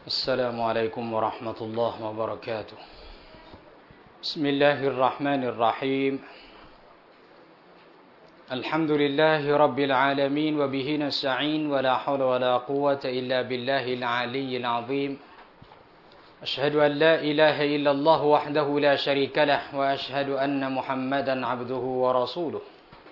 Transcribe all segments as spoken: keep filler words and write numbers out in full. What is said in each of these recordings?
السلام عليكم ورحمة الله وبركاته بسم الله الرحمن الرحيم الحمد لله رب العالمين وبه نستعين ولا حول ولا قوة إلا بالله العلي العظيم أشهد أن لا إله إلا الله وحده لا شريك له وأشهد أن محمدا عبده ورسوله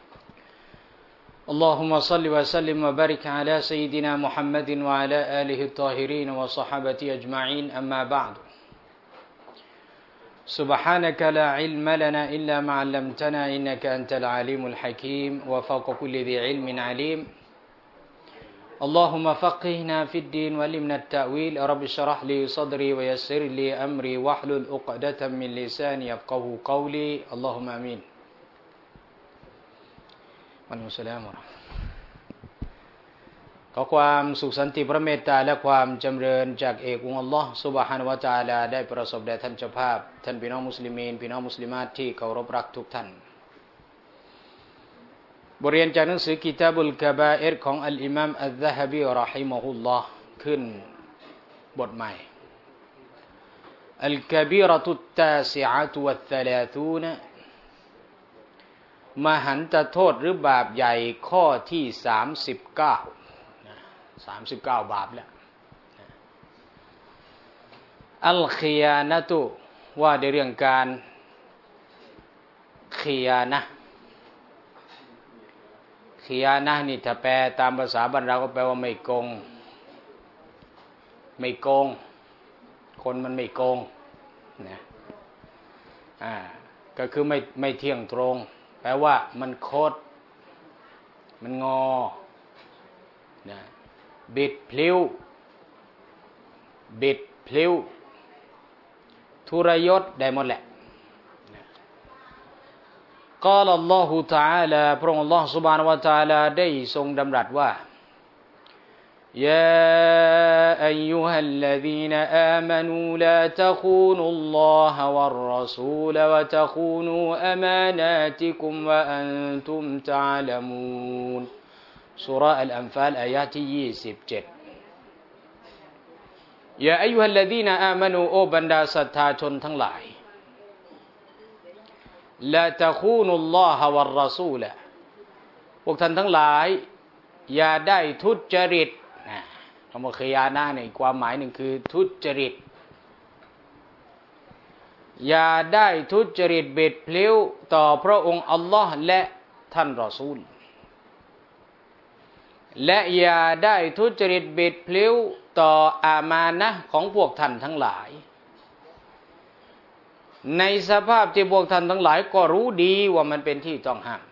اللهم صل وسلم وبارك على سيدنا محمد وعلى آله الطاهرين وصحابته أجمعين أما بعد سبحانك لا علم لنا إلا ما علمتنا إنك أنت العليم الحكيم وفوق كل ذي علم عليم اللهم فقهنا في الدين وعلمنا التأويل رب اشرح لي صدري ويسر لي أمري واحلل عقدة من لساني يفقهوا قولي اللهم آمينวันมุสลิมขอความสุขสันติพระเมตตาและความจำเริญจากเอกองค์อัลลอฮ์ซุบฮานะฮูวะตะอาลาได้ประสบแด่ท่านเจ้าภาพท่านพี่น้องมุสลิมีนพี่น้องมุสลิมาตที่เคารพรักทุกท่านบทเรียนจากหนังสือกิตาบุลกะบาอิรของอัลอิมามอัซซะฮะบีเราะฮิมะฮุลลอฮ์ขึ้นบทใหม่อัลกะบีเราะตุตตาซิอะตุวัตศะลาซูนมหันตโทษหรือบาปใหญ่ข้อที่สามสิบเก้าสามสิบเก้าบาปแล้วอัลคิยานะตุว่าในเรื่องการคิยานะคิยานะนี่ถ้าแปลตามภาษาบ้านเราก็แปลว่าไม่โกงไม่โกงคนมันไม่โกงนะอ่าก็คือไม่ไม่เที่ยงตรงแปลว่ามันโคตรมันงอนะบิดพลิ้วบิดพลิ้วทุรยศได้หมดแหละกล่าวอัลลอฮฺ تعالى พระองค์อัลลอฮฺ سبحانه และ تعالى ได้ทรงดำรัสว่ายาอัยยูฮัลลซีนอามานูลาตะคูนุลลอฮะวัรรอซูลวะตะคูนูอะมานาติกุมวะอันตุมตะอ์ละมูนซูเราะห์อัลอันฟาลอายะห์ที่ยี่สิบเจ็ดยาอัยยูฮัลลซีนอามานูโอบรรดาศรัทธาชนทั้งหลายลาตะคูนุลลอฮะวัรรอซูลพวกท่านทั้งหลายอย่าได้ทุจริตคำว่าคิยานะเนี่ยความหมายหนึ่งคือทุจริตอย่าได้ทุจริตเบ็ดพลิ้วต่อพระองค์อัลลอฮ์และท่านรอซูลและอย่าได้ทุจริตเบ็ดพลิ้วต่ออามานะห์ของพวกท่านทั้งหลายในสภาพที่พวกท่านทั้งหลายก็รู้ดีว่ามันเป็นที่ต้องห้าม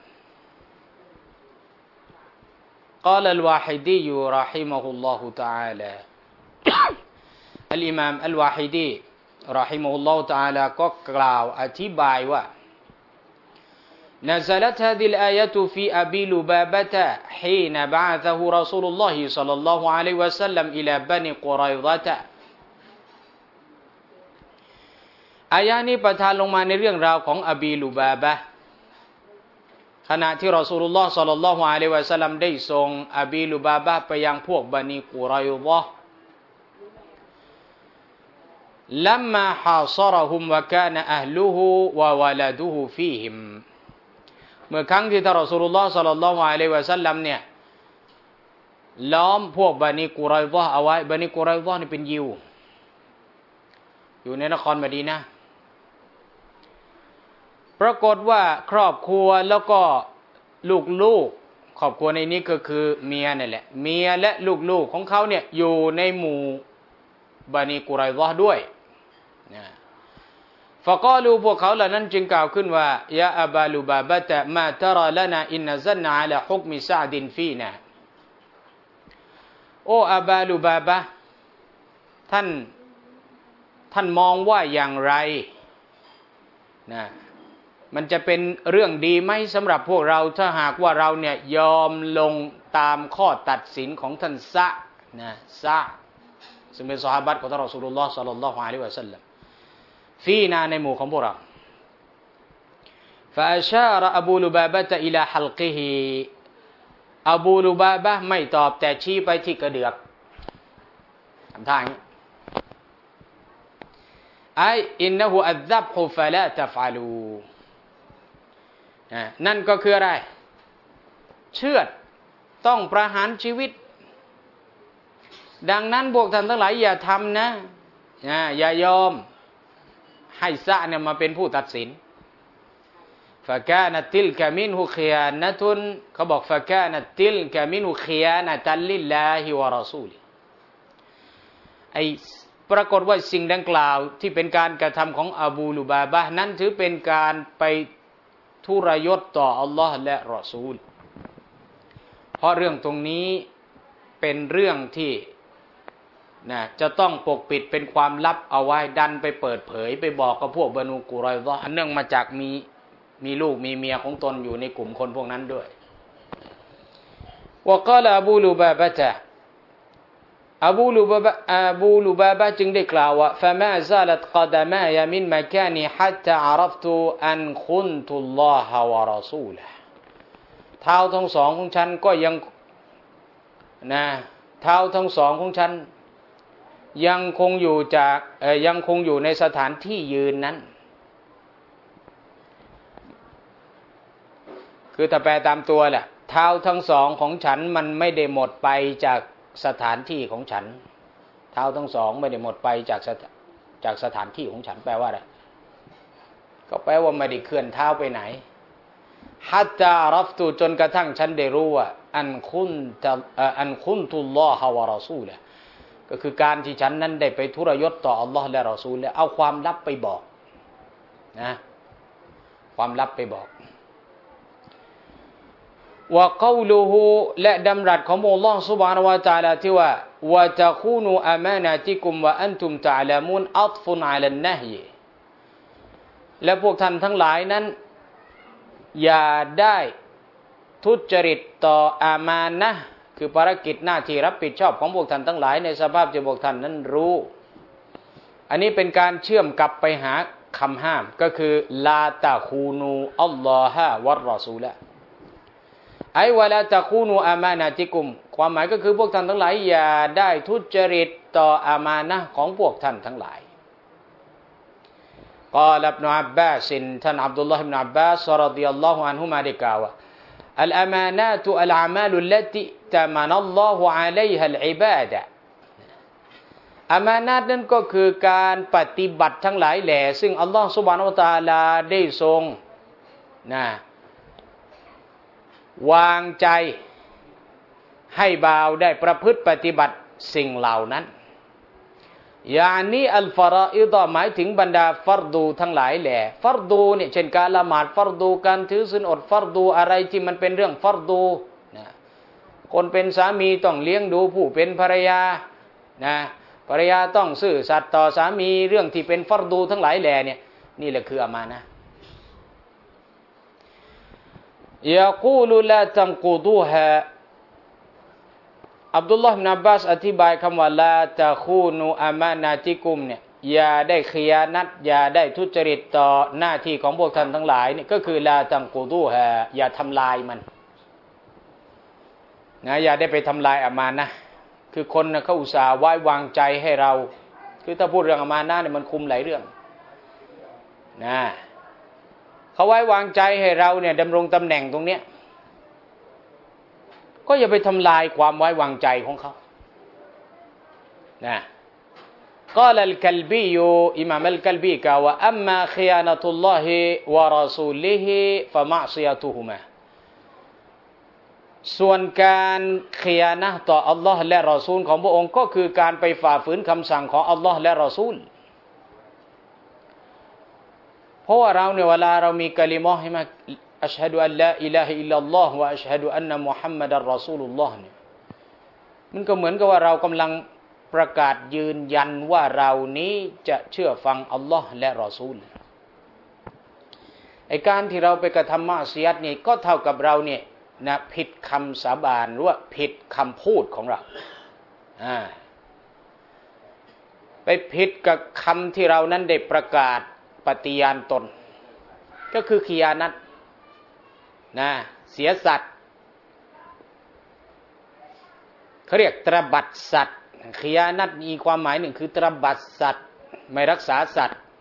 قال الواحدي رحمه الله تعالى الإمام الواحدي رحمه الله تعالى ก็กล่าวอธิบายว่า نزلت هذه الآية في أبي لبابة حين بعثه رسول الله صلى الله عليه وسلم إلى بني قريظة อายะนี้ประทานลงมาในเรื่องราวของอบีลูบาบะห์ขณะที่รอซูลุลลอฮ์ศ็อลลัลลอฮุอะลัยฮิวะซัลลัมได้ส่งอบีลูบาบะห์ไปยังพวกบันีกุรอยฎะห์ลัมมาฮาซะเราะฮุมวะกานะอะห์ลุฮุวะวะลาดุฮุฟีฮิมเมื่อครั้งที่ท่านรอซูลุลลอฮ์ศ็อลลัลลอฮุอะลัยฮิวะซัลลัมเนี่ยล้อมพวกบันีกุรอยฎะห์เอาไว้บันีกุรอยฎะห์นี่เป็นยิวอยู่ในนครมะดีนะห์ปรากฏว่าครอบครัวแล้วก็ลูกๆครอบครัวในนี้ก็คือเมียนั่นแหละเมียและลูกๆของเขาเนี่ยอยู่ในหมู่บานีกุไรฎะห์ด้วยนะฟะกาลูพวกเขาเหล่านั้นจึงกล่าวขึ้นว่ายาอะบาลูบาบะตะมาตะรอลานาอินนะซันนะอะลาฮุกมิซะอ์ดินฟีนะโออะบาลูบาบะท่านท่านมองว่าอย่างไรนะมันจะเป็นเรื่องดีไหมสำหรับพวกเราถ้าหากว่าเราเนี่ยยอมลงตามข้อตัดสินของท่านซะนะซะซึ่งเป็นซอฮาบะห์ของท่านรอซูลุลลอฮ์ศ็อลลัลลอฮุอะลัยฮิวะซัลลัมฟีนาในหมู่ของพวกเราฟาอัชาระอบูลุบาบะตะอิลาฮัลกิฮิอบูลุบาบะไม่ตอบแต่ชี้ไปที่กระเดือกทำท่าอย่างนี้ไออินนะฮูอัซซับฮุฟะลาตัฟอะลูนั่นก็คืออะไรเชือดต้องประหารชีวิตดังนั้นพวกท่านทั้งหลายอย่าทำนะอย่ายอมให้ซะเนี่ยมาเป็นผู้ตัดสินฟะกานะติลกะมินฮุคิยานะตุนเขาบอกฟะกานะติลกะมินฮุคิยานะตัลลิลลาฮิวะรอซูลิไอปรากฏว่าสิ่งดังกล่าวที่เป็นการกระทำของอบูลุบาบะห์นั้นถือเป็นการไปทุรยศต่ออัลลอฮ์และรอซูลเพราะเรื่องตรงนี้เป็นเรื่องที่นะจะต้องปกปิดเป็นความลับเอาไว้ดันไปเปิดเผยไปบอกกับพวกบะนูกุรอยฎออันเนื่องมาจากมีมีลูกมีเมียของตนอยู่ในกลุ่มคนพวกนั้นด้วยวะกาลอบูลุบาบะตะอบูลุบาบะอบูลุบาบะจึงได้กล่าวว่าฟะมาซาลัตกอดามายะมินมะกานีฮัตตะอะรัฟตุอันคุนตุลลอฮะวะรอซูละห์เท้าทั้งสองของฉันก็ยังนะเท้าทั้งสองของฉันยังคงอยู่จากเอ่ยยังคงอยู่ในสถานที่ยืนนั้นคือถ้าแปลตามตัวแหละเท้าทั้งสองของฉันมันไม่ได้หมดไปจากสถานที่ของฉันเท้าทั้งสองไม่ได้หมดไปจากจากสถานที่ของฉันแปลว่าอะไรก็แปลว่าไม่ได้เคลื่อนเท้าไปไหนฮัตตารัฟตูจนกระทั่งฉันได้รู้ว่าอันคุนตอันคุนตุลลอฮะวะรอซูละก็คือการที่ฉันนั้นได้ไปทุรยศต่ออัลลอฮ์และรอซูลแล้วเอาความลับไปบอกนะความลับไปบอกวะกอลูฮูและดำรัสของอัลลอฮ์ซุบฮานะฮูวะตะอาลาที่ว่าวะตะคูนูอามานะติกุมวะอันตุมตะอ์ลามูนอัฏฟุนอะลันนะฮย์และพวกท่านทั้งหลายนั้นอย่าได้ทุจริตต่ออามานะห์คือภารกิจหน้าที่รับผิดชอบของพวกท่านทั้งหลายในสภาพที่พวกท่านนั้นรู้อันนี้เป็นการเชื่อมกลับไปหาคำห้ามก็คือลาตะคูนูอัลลอฮะวัรรอซูละไอวะลาตะคูนูอามานะติกุมความหมายก็คือพวกท่านทั้งหลายอย่าได้ทุจริตต่ออามานะห์ของพวกท่านทั้งหลายกล่าวอิบนุอับบาสท่านอับดุลลอฮ์อิบนุอับบาสรอฎิยัลลอฮุอันฮุมาได้กล่าวว่าอัลอามานะตุอัลอามาลุลลติตะมานัลลอฮุอะลัยฮะลอิบาดะห์อามานะห์นั้นก็คือการปฏิบัติทั้งหลายแหล่ซึ่งอัลลอฮ์ซุบฮานะฮูวะตะอาลาได้ทรงนะวางใจให้บ่าวได้ประพฤติปฏิบัติสิ่งเหล่านั้นยานีอัลฟารออิฎหมายถึงบรรดาฟัรดูทั้งหลายแหละฟัรดูเนี่ยเช่นการละหมาดฟัรดูการถือศีลอดฟัรดูอะไรที่มันเป็นเรื่องฟัรดูนะคนเป็นสามีต้องเลี้ยงดูผู้เป็นภรรยานะภรรยาต้องซื่อสัตย์ต่อสามีเรื่องที่เป็นฟัรดูทั้งหลายแหละเนี่ยนี่แหละคืออามานะห์ยะกูลุลาตันกุดูฮาอับดุลลอฮ์ อิบนุอับบาสอธิบายคำว่าลาตะคูนูอามานะติกุมเนี่ยอย่าได้khiยานัตอย่าได้ทุจริตต่อหน้าที่ของพวกท่านทั้งหลายนี่ก็คือลาตังกูดูฮะอย่าทำลายมันนะอย่าได้ไปทำลายอามานะห์คือคนนะเขาอุตส่าห์ไว้วางใจให้เราคือถ้าพูดเรื่องอามานะห์เนี่ยมันคุมหลายเรื่องนะเขาไว้วางใจให้เราเนี่ยดำรงตำแหน่งตรงเนี้ยก็อย่าไปทำลายความไว้วางใจของเขานะกล่าวอัลกัลบียูอิมามอัลกัลบีกล่าวว่าอัมมาkhiยานะตุลลอฮิวะรอซูลิฮิฟะมะซิยะตุฮุมาส่วนการkhiยานะห์ต่ออัลลอฮ์และรอซูลของพระองค์ก็คือการไปฝ่าฝืนคำสั่งของอัลลอฮ์และรอซูลเพราะว่าเราเนี่ยเวลาเรามีกะลิมะห์ให้มาอัชฮะดุอัลลาอิลาฮะอิลลัลลอฮ์วะอัชฮะดุอันนะมุฮัมมัดอัรรอซูลุลลอฮ์เนี่ยมันก็เหมือนกับว่าเรากำลังประกาศยืนยันว่าเรานี้จะเชื่อฟังอัลลอฮ์และรอซูลไอ้การที่เราไปกระทำมะซิยัตนี่ก็เท่ากับเราเนี่ยนะผิดคำสาบานหรือว่าผิดคำพูดของเราอ่าไปผิดกับคำที่เรานั้นได้ประกาศปฏิญาณตนก็คือkhiยานัตนะเสียสัตย์เขาเรียกตระบัดสัตย์khiยานัตมีความหมายหนึ่งคือตระบัดสัตย์ไม่รักษาสัตย์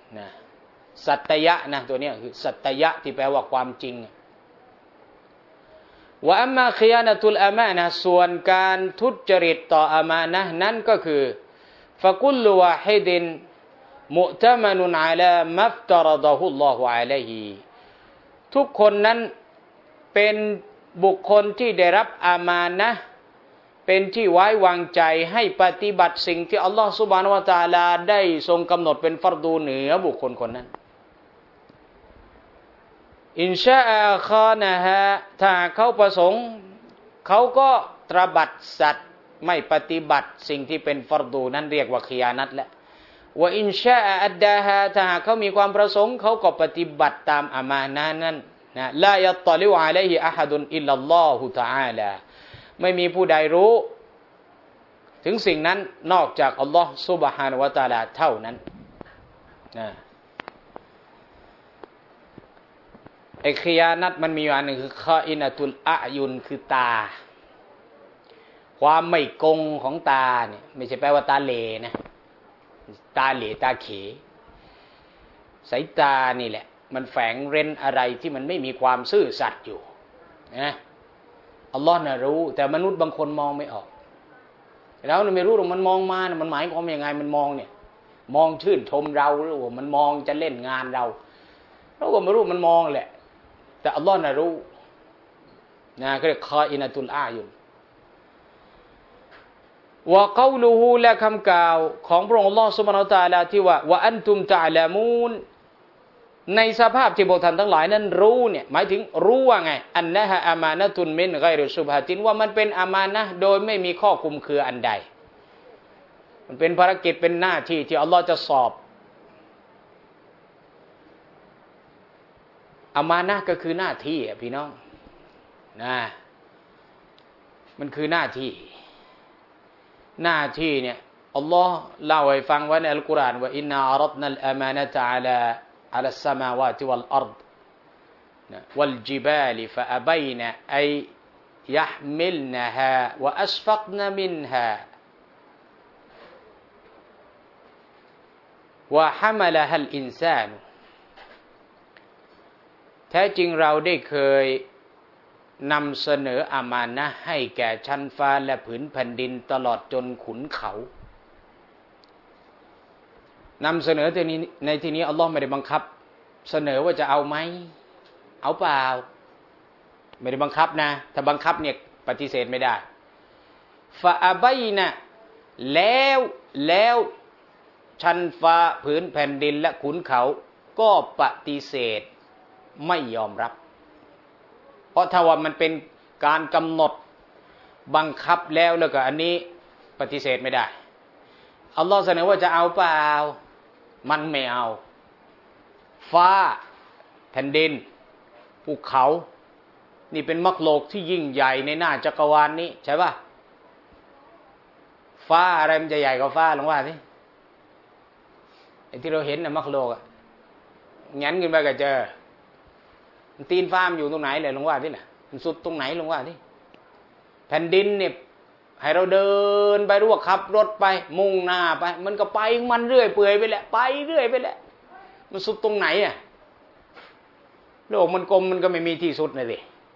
นะสัตยะนะตัวเนี้ยคือสัตยะที่แปลว่าความจริงว่าอัมมาคิยานะตุลอามานะห์ส่วนการทุจริตต่ออามานะห์นั้นก็คือฟะกุลวาฮิดินมุอ์ตะมันุนอะลามัฟตะรฎะฮุลลอฮุอะลัยฮิทุกคนนั้นเป็นบุคคลที่ได้รับอามานะห์เป็นที่ไว้วางใจให้ปฏิบัติสิ่งที่อัลลอฮฺซุบฮานะฮูวะตะอาลาได้ทรงกำหนดเป็นฟัรดูเหนือบุคคลคนนั้นอินชาอัลคานะฮะถ้าเขาประสงค์เขาก็ตระบัดสัตย์ไม่ปฏิบัติสิ่งที่เป็นฟัรดูนั้นเรียกว่าkhiยานัตและว่าอินชาอัดดาฮะถ้าเขามีความประสงค์เขาก็ปฏิบัติตามอามานะห์นั้นนะลายัตตะลิวอะลัยฮิอะฮัดุนอิลลัลลอฮุตะอาลาไม่มีผู้ใดรู้ถึงสิ่งนั้นนอกจากอัลลอฮฺซุบฮานะฮูวะตะอาลาเท่านั้นนะไอ้khiยานัตมันมีอยู่อันหนึ่งคือคออินะตุลอะยุนคือตาความไม่กงของตาเนี่ยไม่ใช่แปลว่าตาเหลนะตาเหลตาเขสายตานี่แหละมันแฝงเร้นอะไรที่มันไม่มีความซื่อสัตย์อยู่นะอัลลอฮ์น่ะรู้แต่มนุษย์บางคนมองไม่ออกแล้วไม่รู้หรอกมันมองมานะมันหมายความยังไงมันมองเนี่ยมองชื่นชมเราหรือว่ามันมองจะเล่นงานเราเราก็ไม่รู้มันมองแหละแต่อัลลอฮ์น่ะรู้นะก็เรียกคออินะตุลอายุนวะกอลูฮูและคำกล่าวของพระองค์อัลลอฮ์ซุบฮานะฮูวะตะอาลาที่ว่าวะอันตุมตะอ์ละมูนในสภาพที่พวกท่านทั้งหลายนั้นรู้เนี่ยหมายถึงรู้ว่าไงอันนะฮะอามานะตุนมินฆอยริซุบฮะตินว่ามันเป็นอามานะห์โดยไม่มีข้อคุมเครืออันใดมันเป็นภารกิจเป็นหน้าที่ที่อัลลอฮ์จะสอบอามานะห์ก็คือหน้าที่อ่ะพี่น้องนะมันคือหน้าที่หน้าที่เนี่ยอัลลอฮ์เล่าให้ฟังไว้ในอัลกุรอานว่าอินนาอะรัฎนัลอามานะตะอะลาعلى السماوات والأرض والجبال فأبين أن يحملنها وأشفقن منها وحملها الإنسان แท้จริงเราได้เคยนำเสนออามานะห์ให้แก่ชั้นฟ้าและผืนแผ่นดินตลอดจนขุนเขานำเสนอในที่นี้ในที่นี้อัลลอฮ์ไม่ได้บังคับเสนอว่าจะเอาไหมเอาเปล่าไม่ได้บังคับนะถ้าบังคับเนี่ยปฏิเสธไม่ได้ฟาอับัยนะแล้วแล้วชั้นฟ้าผืนแผ่นดินและขุนเขาก็ปฏิเสธไม่ยอมรับเพราะถ้าว่ามันเป็นการกำหนดบังคับแล้วแล้วก็อันนี้ปฏิเสธไม่ได้อัลลอฮ์เสนอว่าจะเอาเปล่ามันไม่เอาฟ้าแผ่นดินภูเขานี่เป็นมักโลกที่ยิ่งใหญ่ในหน้าจักรวาล นี้ใช่ป่ะฟ้าอะไรมันจะใหญ่กว่าฟ้าลองว่าสิไอ้ที่เราเห็นน่ะมักโลกอ่ะงั้นขึ้นไปก็เจอมันตีนฟ้ามันอยู่ตรงไหนเลยลองว่าสิน่ะมันสุดตรงไหนลองว่าสิแผ่นดินเนี่ยให้เราเดินไปรู้ว่าขับรถไปมุ่งหน้าไปมันก็ไปมันเรื่อยเปื่อยไปแหละไปเรื่อยไปแหละมันสุดตรงไหนอ่ะโลกมันกลมมันก็ไม่มีที่สุดเลยสิ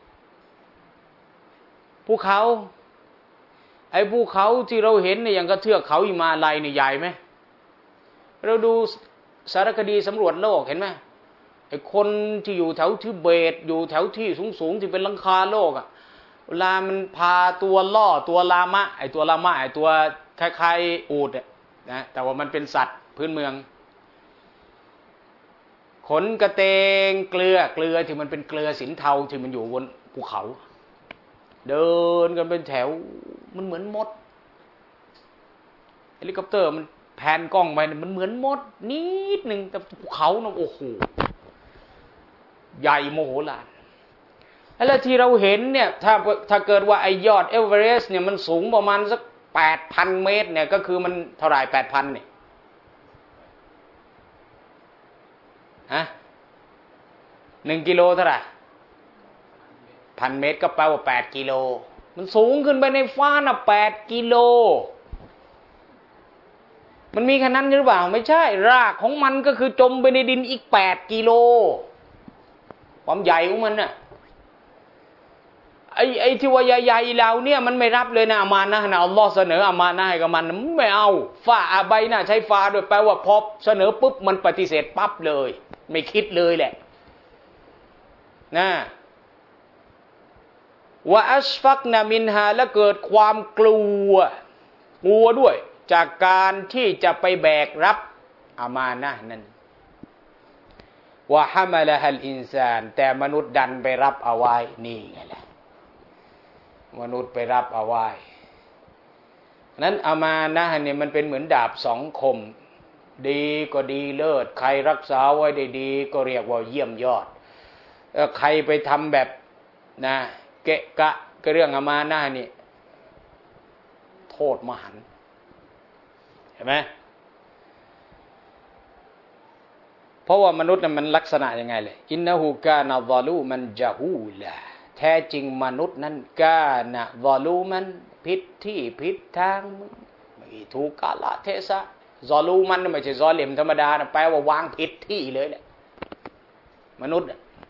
ภูเขาไอ้ภูเขาที่เราเห็นเนี่ยอย่างกระเทือกเขาหิมาลัยเนี่ยใหญ่ไหมเราดูสารคดีสำรวจโลกเห็นไหมไอ้คนที่อยู่แถวทิเบตอยู่แถวที่สูงๆที่เป็นหลังคาโลกอ่ะเวลามันพาตัวล่อตัวลามะไอ้ตัวลามะไอ้ตัวคล้ายๆอูฐอ่ะนะแต่ว่ามันเป็นสัตว์พื้นเมืองขนกระเตงเกลือเกลือที่มันเป็นเกลือสินเทาที่มันอยู่บนภูเขาเดินกันเป็นแถวมันเหมือนมดเฮลิคอปเตอร์มันแพนกล้องไปมันเหมือนมดนิดนึงแต่ภูเขาน่ะโอ้โหใหญ่โมโหลานแล้วที่เราเห็นเนี่ยถ้าถ้าเกิดว่าไอ้ยอดเอเวอเรสต์เนี่ยมันสูงประมาณสัก แปดพัน เมตรเนี่ยก็คือมันเท่าไหร่ แปดพัน เนี่ยฮะหนึ่งกิโลเท่าไหร่พันเมตรก็แปลว่าแปดกิโลมันสูงขึ้นไปในฟ้าน่ะแปดกิโลมันมีแค่นั้นหรือเปล่าไม่ใช่รากของมันก็คือจมไปในดินอีกแปดกิโลความใหญ่ของมันน่ะไอ้ไอ้ที่ว่าใหญ่ๆเราเนี่ยมันไม่รับเลยนะอามานะห์นะอัลลอฮ์เสนออามานะห์ให้กับมันไม่เอาฟาอาใบนะใช้ฟาโดยแปลว่าพอเสนอปุ๊บมันปฏิเสธปั๊บเลยไม่คิดเลยแหละนะว่าอัชฟักนามินฮาและเกิดความกลัวกลัวด้วยจากการที่จะไปแบกรับอามานะห์นั้นว่าฮะมะละฮัลอินซานแต่มนุษย์ดันไปรับเอาไว้นี่ไงล่ะมนุษย์ไปรับเอาไว้นั้นอามานะห์เนี่ยมันเป็นเหมือนดาบสองคมดีก็ดีเลิศใครรักษาไว้ได้ดีก็เรียกว่าเยี่ยมยอดใครไปทำแบบนะเกะกะก็เรื่องอามานะห์นี่โทษมหันต์เห็นไหมเพราะว่ามนุษย์นั้นมันลักษณะยังไงเลยอินนะฮูกานะซอลูมันจะฮูลาแท้จริงมนุษย์นั้นกานะซอลูมันผิดที่ผิดทางไม่ถูกกาลเทศะซอลูมันไม่ใช่ซอเลมธรรมดานะแปลว่าวางผิดที่เลยแหละมนุษย์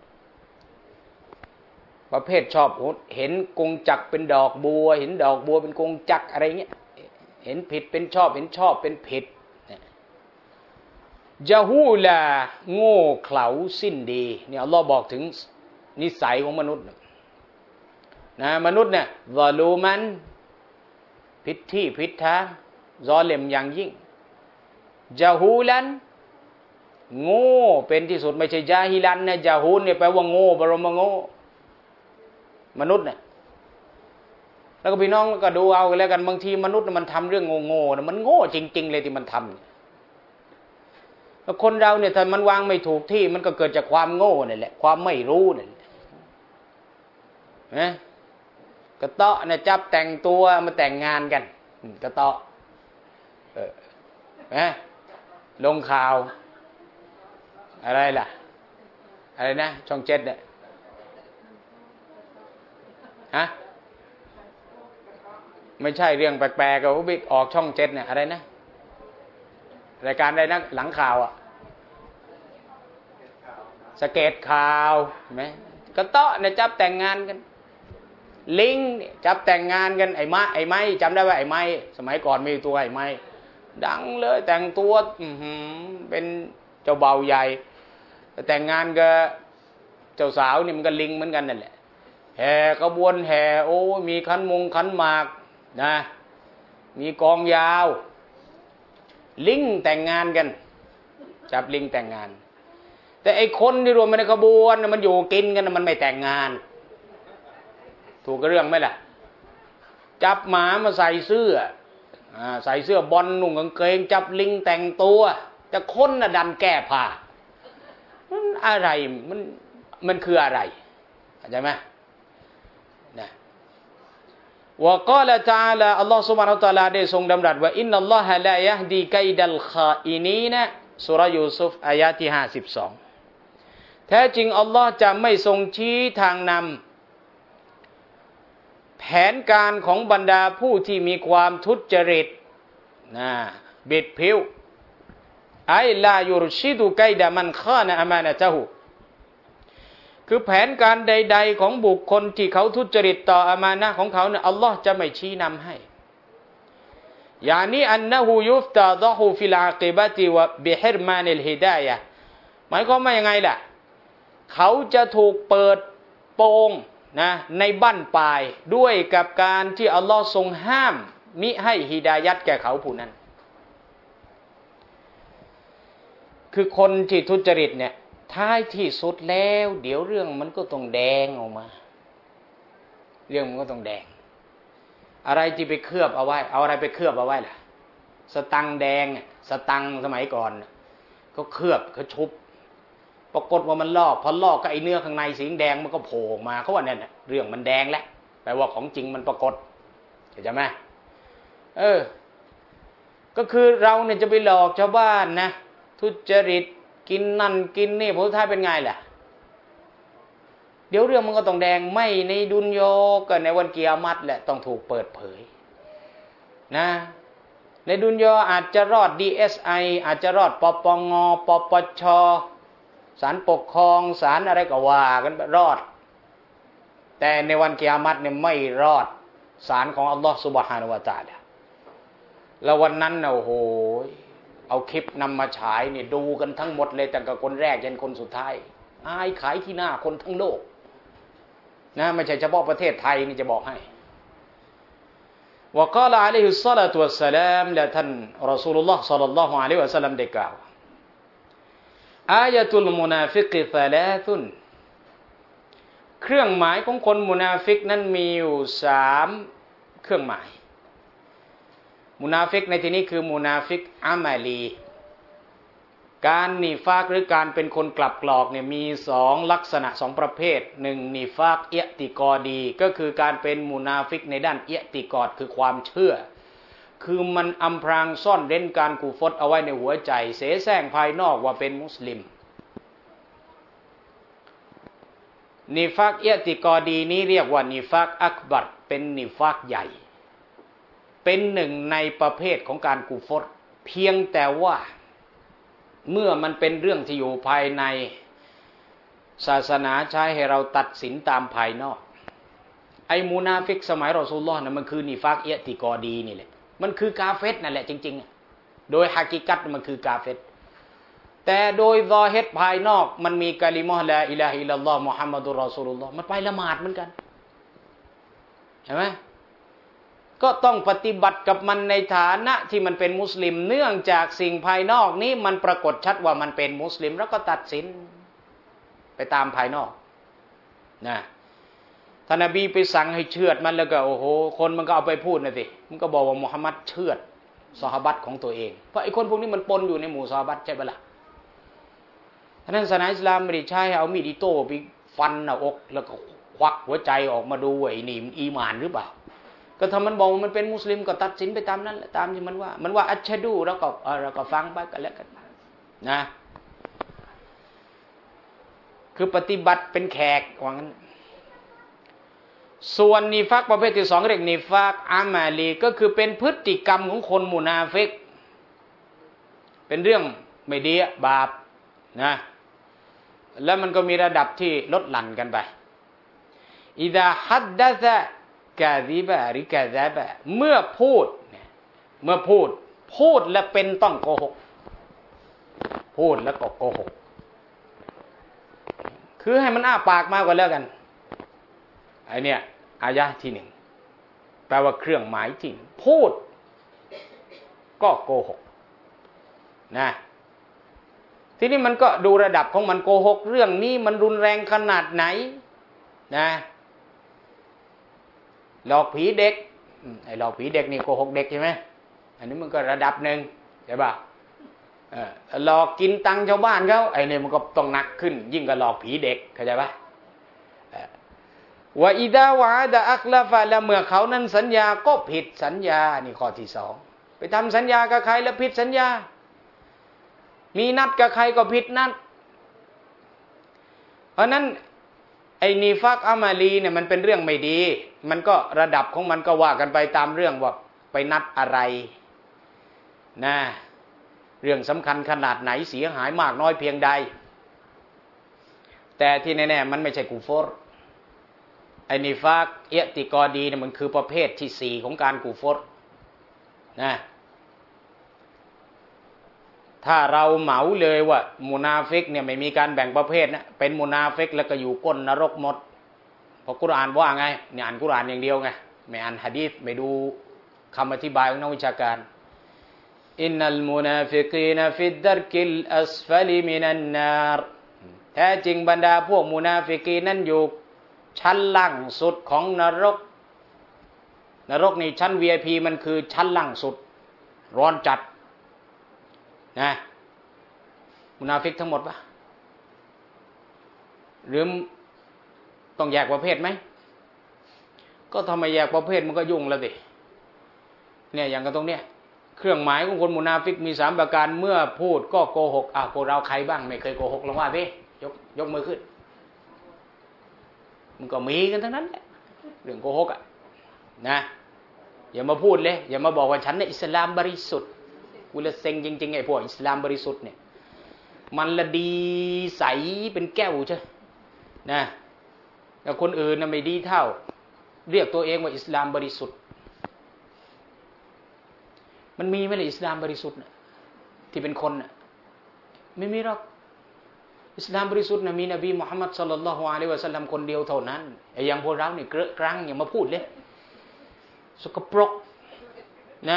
ประเภทชอบเห็นกงจักเป็นดอกบัวเห็นดอกบัวเป็นกงจักอะไรเงี้ยเห็นผิดเป็นชอบเห็นชอบเป็นผิดจะฮูลาโง่เขลาสิ้นดีเนี่ยอัลลอฮ์บอกถึงนิสัยของมนุษย์นะมนุษย์เนี่ยซอลูมันผิดที่ผิดทางซอเลมอย่างยิ่งจะฮูลันโง่เป็นที่สุดไม่ใช่ญาฮิลันนะจะฮูลเนี่ยแปลว่าโง่บรมโง่มนุษย์เนี่ยแล้วก็พี่น้องก็ดูเอากันแล้วกันบางทีมนุษย์มันทำเรื่องโง่ๆนะมันโง่จริงๆเลยที่มันทำคนเราเนี่ยถ้ามันวางไม่ถูกที่มันก็เกิดจากความโง่นี่แหละความไม่รู้นี่นะกระเตาะเนี่ยจับแต่งตัวมาแต่งงานกันกระเตาะเออนะลงข่าวอะไรล่ะอะไรนะช่องเจ็ดเนี่ยฮะไม่ใช่เรื่องแปลกๆกับบิ๊กออกช่องเจ็ดเนี่ยอะไรนะรายการอะไรนะหลังข่าวอ่ะสเก็ตข่าวเห็นไหมกระเตาะเนี่ยจับแต่งงานกันลิงจับแต่งงานกันไอ้ไม้ไอ้ไม้จำได้ว่าไอ้ไม้สมัยก่อนมีตัวไอ้ไม้ดังเลยแต่งตัวเป็นเจ้าเบาใหญ่แต่งงานกับเจ้าสาวนี่มันก็ลิงเหมือนกันนั่นแหละแห่ขบวนแห่โอ้มีขันมงขันหมากนะมีกองยาวลิงแต่งงานกันจับลิงแต่งงานแต่ไอ้คนที่รวมในขบวนมันอยู่กินกันมันไม่แต่งงานถูกเรื่องไหมล่ะจับหมามาใส่เสื้อใส่เสื้อบอลนุ่งกางเกงจับลิงแต่งตัวแต่คนน่ะดันแก้ผ้ามันอะไรมันมันคืออะไรเข้าใจไหมนะวะกาลตะอาลาอัลลอฮฺ سبحانه และ تعالى ได้ทรงดำรัสว่าอินนัลลอฮะลายะฮดีกัยดัลคาอินีนะซูเราะห์ยูซุฟอายะที่ห้าสิบสองแท้จริงอัลลอฮ์จะไม่ทรงชี้ทางนำแผนการของบรรดาผู้ที่มีความทุจริตนะบิดผิวไอลายุรชิดุกัยดะมันฆานะอามานะตะฮูคือแผนการใดๆของบุคคลที่เขาทุจริตต่ออามานะห์ของเขาเนี่ยอัลลอฮ์จะไม่ชี้นำให้ยานีอันนะฮูยุฟตาดะฮูฟิลอากิบะติวะบิฮิรมานิลฮิดายะห์หมายความว่ายังไงล่ะเขาจะถูกเปิดโปงนะในบั้นปลายด้วยกับการที่อัลลอฮ์ทรงห้ามมิให้ฮิดายัตแก่เขาผู้นั้นคือคนที่ทุจริตเนี่ยท้ายที่สุดแล้วเดี๋ยวเรื่องมันก็ต้องแดงออกมาเรื่องมันก็ต้องแดงอะไรที่ไปเคลือบเอาไว้เอาอะไรไปเคลือบเอาไว้ล่ะสตังแดงสตังสมัยก่อนก็เคลือบเขาชุบปรากฏว่ามันลอกพอลอกก็ไอเนื้อข้างในสีแดงมันก็โผล่ออกมาเขาว่าเนี่ยเรื่องมันแดงแล้วแปลว่าของจริงมันปรากฏเข้าใจไหมเออก็คือเราเนี่ยจะไปหลอกชาวบ้านนะทุจริตกินนั่นกินนี่ผลท้ายเป็นไงล่ะเดี๋ยวเรื่องมันก็ต้องแดงไม่ในดุนยอก็ในวันกิยามัตแหละต้องถูกเปิดเผยนะในดุนยาอาจจะรอด ดี เอส ไอ อาจจะรอดปปงปปชศาลปกครองศาลอะไรก็ว่ากันรอดแต่ในวันกิยามัตเนี่ยไม่รอดศาลของอัลลอฮฺซุบฮานะฮูวะตะอาลาแล้ววันนั้นน่ะโอ้โหเอาคลิปนำมาฉายเนี่ยดูกันทั้งหมดเลยตั้งแต่คนแรกจนคนสุดท้ายอายขายที่หน้าคนทั้งโลกนะไม่ใช่เฉพาะประเทศไทยนี่จะบอกให้วะกาลอะลัยฮิสศอลาตุวัสสลามและท่านรอซูลุลลอฮ์ศ็อลลัลลอฮุอะลัยฮิวะซัลลัมได้กล่าวอายะตุลมุนาฟิกซะลาซุนเครื่องหมายของคนมุนาฟิกนั้นมีอยู่สามเครื่องหมายมุนาฟิกในที่นี้คือมุนาฟิกอามาลีการนิฟากหรือการเป็นคนกลับกรอกเนี่ยมีสองลักษณะสองประเภทหนึ่งนิฟากอิอติกอดีก็คือการเป็นมุนาฟิกในด้านอิอติกอดคือความเชื่อคือมันอำพรางซ่อนเร้นการกุฟรเอาไว้ในหัวใจเสแสร้งภายนอกว่าเป็นมุสลิมนิฟากอิอติกอดีนี้เรียกว่านิฟากอักบัรเป็นนิฟากใหญ่เป็นหนึ่งในประเภทของการกุฟรเพียงแต่ว่าเมื่อมันเป็นเรื่องที่อยู่ภายในศาสนาใช้ให้เราตัดสินตามภายนอกไอ้มุนาฟิกสมัยรอซูลุลลอฮ์นะมันคือนิฟากอิอติกอดีนี่แหละมันคือกาเฟรนั่นแหละจริงๆโดยฮากิกัตมันคือกาเฟรแต่โดยซอฮิรภายนอกมันมีกะลิมะห์ลาอิลาฮะอิลลัลลอฮ์มุฮัมมัดุรรอซูลุลลอฮ์มันไปละหมาดเหมือนกันเห็นไหมก็ต้องปฏิบัติกับมันในฐานะที่มันเป็นมุสลิมเนื่องจากสิ่งภายนอกนี้มันปรากฏชัดว่ามันเป็นมุสลิมแล้วก็ตัดสินไปตามภายนอกนะท่านนบีไปสั่งให้เชือดมันแล้วก็โอ้โหคนมันก็เอาไปพูดนะสิมันก็บอกว่ามุฮัมมัดเชือดซอฮาบัตของตัวเองเพราะไอ้คนพวกนี้มันปนอยู่ในหมู่ซอฮาบัตใช่ไหมล่ะท่านั้นศาสนาอิสลามไม่ได้ใช้เอามีดอิโต้ไปฟันหน้าอกแล้วก็ควักหัวใจออกมาดูว่าไอ้นี่มันอีหม่านหรือเปล่าก็ถ้ามันบอกมันเป็นมุสลิมก็ตัดสินไปตามนั้นแหละตามที่มันว่ามันว่าอัชฮะดูแล้วก็เออเราก็ฟังไปกันแล้วกันนะคือปฏิบัติเป็นแขกว่างั้นส่วนนิฟากประเภทที่สองเรียกนิฟากอามาลีก็คือเป็นพฤติกรรมของคนมุนาฟิกเป็นเรื่องไม่ดีบาปนะแล้วมันก็มีระดับที่ลดหลั่นกันไปอิดะฮัดดะซะกาซิบะหรือกาซาบะเมื่อพูดเมื่อพูดพูดและเป็นต้องโกหกพูดแล้วก็โกหกคือให้มันอ้าปากมากกว่าแล้วกันไอเนี่ยอายะที่หนึ่งแปลว่าเครื่องหมายจริงพูดก็โกหกนะทีนี้มันก็ดูระดับของมันโกหกเรื่องนี้มันรุนแรงขนาดไหนนะหลอกผีเด็กไอ้หลอกผีเด็กนี่โกหกเด็กใช่ไหมอันนี้มันก็ระดับหนึ่งใช่ป่ะเออหลอกกินตังค์ชาวบ้านเขาไอ้นี่มันก็ต้องหนักขึ้นยิ่งกว่าหลอกผีเด็กเข้าใจป่ะว่าอิดาวะดะอักลาฟะและเมื่อเขานั้นสัญญาก็ผิดสัญญานี่ข้อที่สองไปทำสัญญากับใครแล้วผิดสัญญามีนัดกับใครก็ผิดนัดเพราะนั้นไอ้นิฟากอามาลีเนี่ยมันเป็นเรื่องไม่ดีมันก็ระดับของมันก็ว่ากันไปตามเรื่องว่าไปนัดอะไรนะเรื่องสำคัญขนาดไหนเสียหายมากน้อยเพียงใดแต่ที่แน่ๆมันไม่ใช่กุฟรไอ้นิฟากอิอติกอดีเนี่ยมันคือประเภทที่สี่ของการกุฟรนะถ้าเราเหมาเลยว่ามุนาฟิกเนี่ยไม่มีการแบ่งประเภทนะเป็นมุนาฟิกแล้วก็อยู่ก้นนรกหมดเพราะกุรอานว่าไงเนี่ยอ่านกุรอานอย่างเดียวไงไม่อ่านหะดีษไม่ดูคำอธิบายของนักวิชาการอินนัลมุนาฟิกีนฟิดดัรกิลอัสฟัลิมินันนารแท้จริงบรรดาพวกมุนาฟิกีนั้นอยู่ชั้นล่างสุดของนรกนรกนี่ชั้น วี ไอ พี มันคือชั้นล่างสุดร้อนจัดนะมุนาฟิกทั้งหมดปะหรือต้องแยกประเภทไหมก็ทำไมแยกประเภทมันก็ยุ่งแล้วดิเนี่ยอย่างกันตรงเนี้ยเครื่องหมายของคนมุนาฟิกมีสามประการเมื่อพูดก็โกหกอ่ะพวกเราใครบ้างไม่เคยโกหกลองว่าสิยกยกมือขึ้นมันก็มีกันทั้งนั้นแหละเรื่องโกหกอ่ะนะอย่ามาพูดเลยอย่ามาบอกว่าฉันเนี่ยอิสลามบริสุทธิ์กูละเซ็งจริงๆไอ้พวกอิสลามบริสุทธิ์เนี่ยมันละดีใสเป็นแก้วใช่นะแต่คนอื่นน่ะไม่ดีเท่าเรียกตัวเองว่าอิสลามบริสุทธิ์มันมีไหมล่ะอิสลามบริสุทธิ์ที่เป็นคนน่ะไม่มีหรอกอิสลามบริสุทธิ์นะมีนบีมุฮัมมัดศ็อลลัลลอฮุอะลัยฮิวะซัลลัมคนเดียวเท่านั้นไอ้อย่างพวกเราเนี่ยเกระกรังอย่ามาพูดเลยสกปรกนะ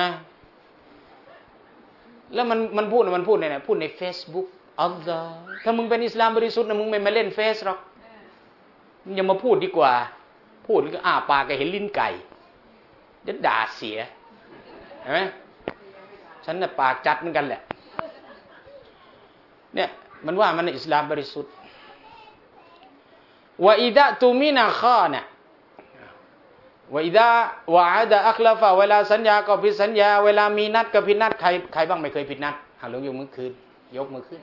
แล้วมันมันพูดมันพูดในไหนพูดใน Facebook อัลลอฮ์ถ้ามึงเป็นอิสลามบริสุทธิ์นะมึงไม่มาเล่นเฟซหรอกอย่ามาพูดดีกว่าพูดก็อ้าปากก็เห็นลิ้นไก่เดี๋ยวด่าเสียเห็นไหมฉันน่ะปากจัดเหมือนกันแหละเนี่ยมันว่ามันอิสลามบริสุทธิ์วะอิดะตุมินาคานะวะอิดะวะอะดะอัคลาฟะเวลาสัญญาก็ผิดสัญญาเวลามีนัดก็ผิดนัดใครใครบ้างไม่เคยผิดนัดหาลงยกมือขึ้นยกมือขึ้น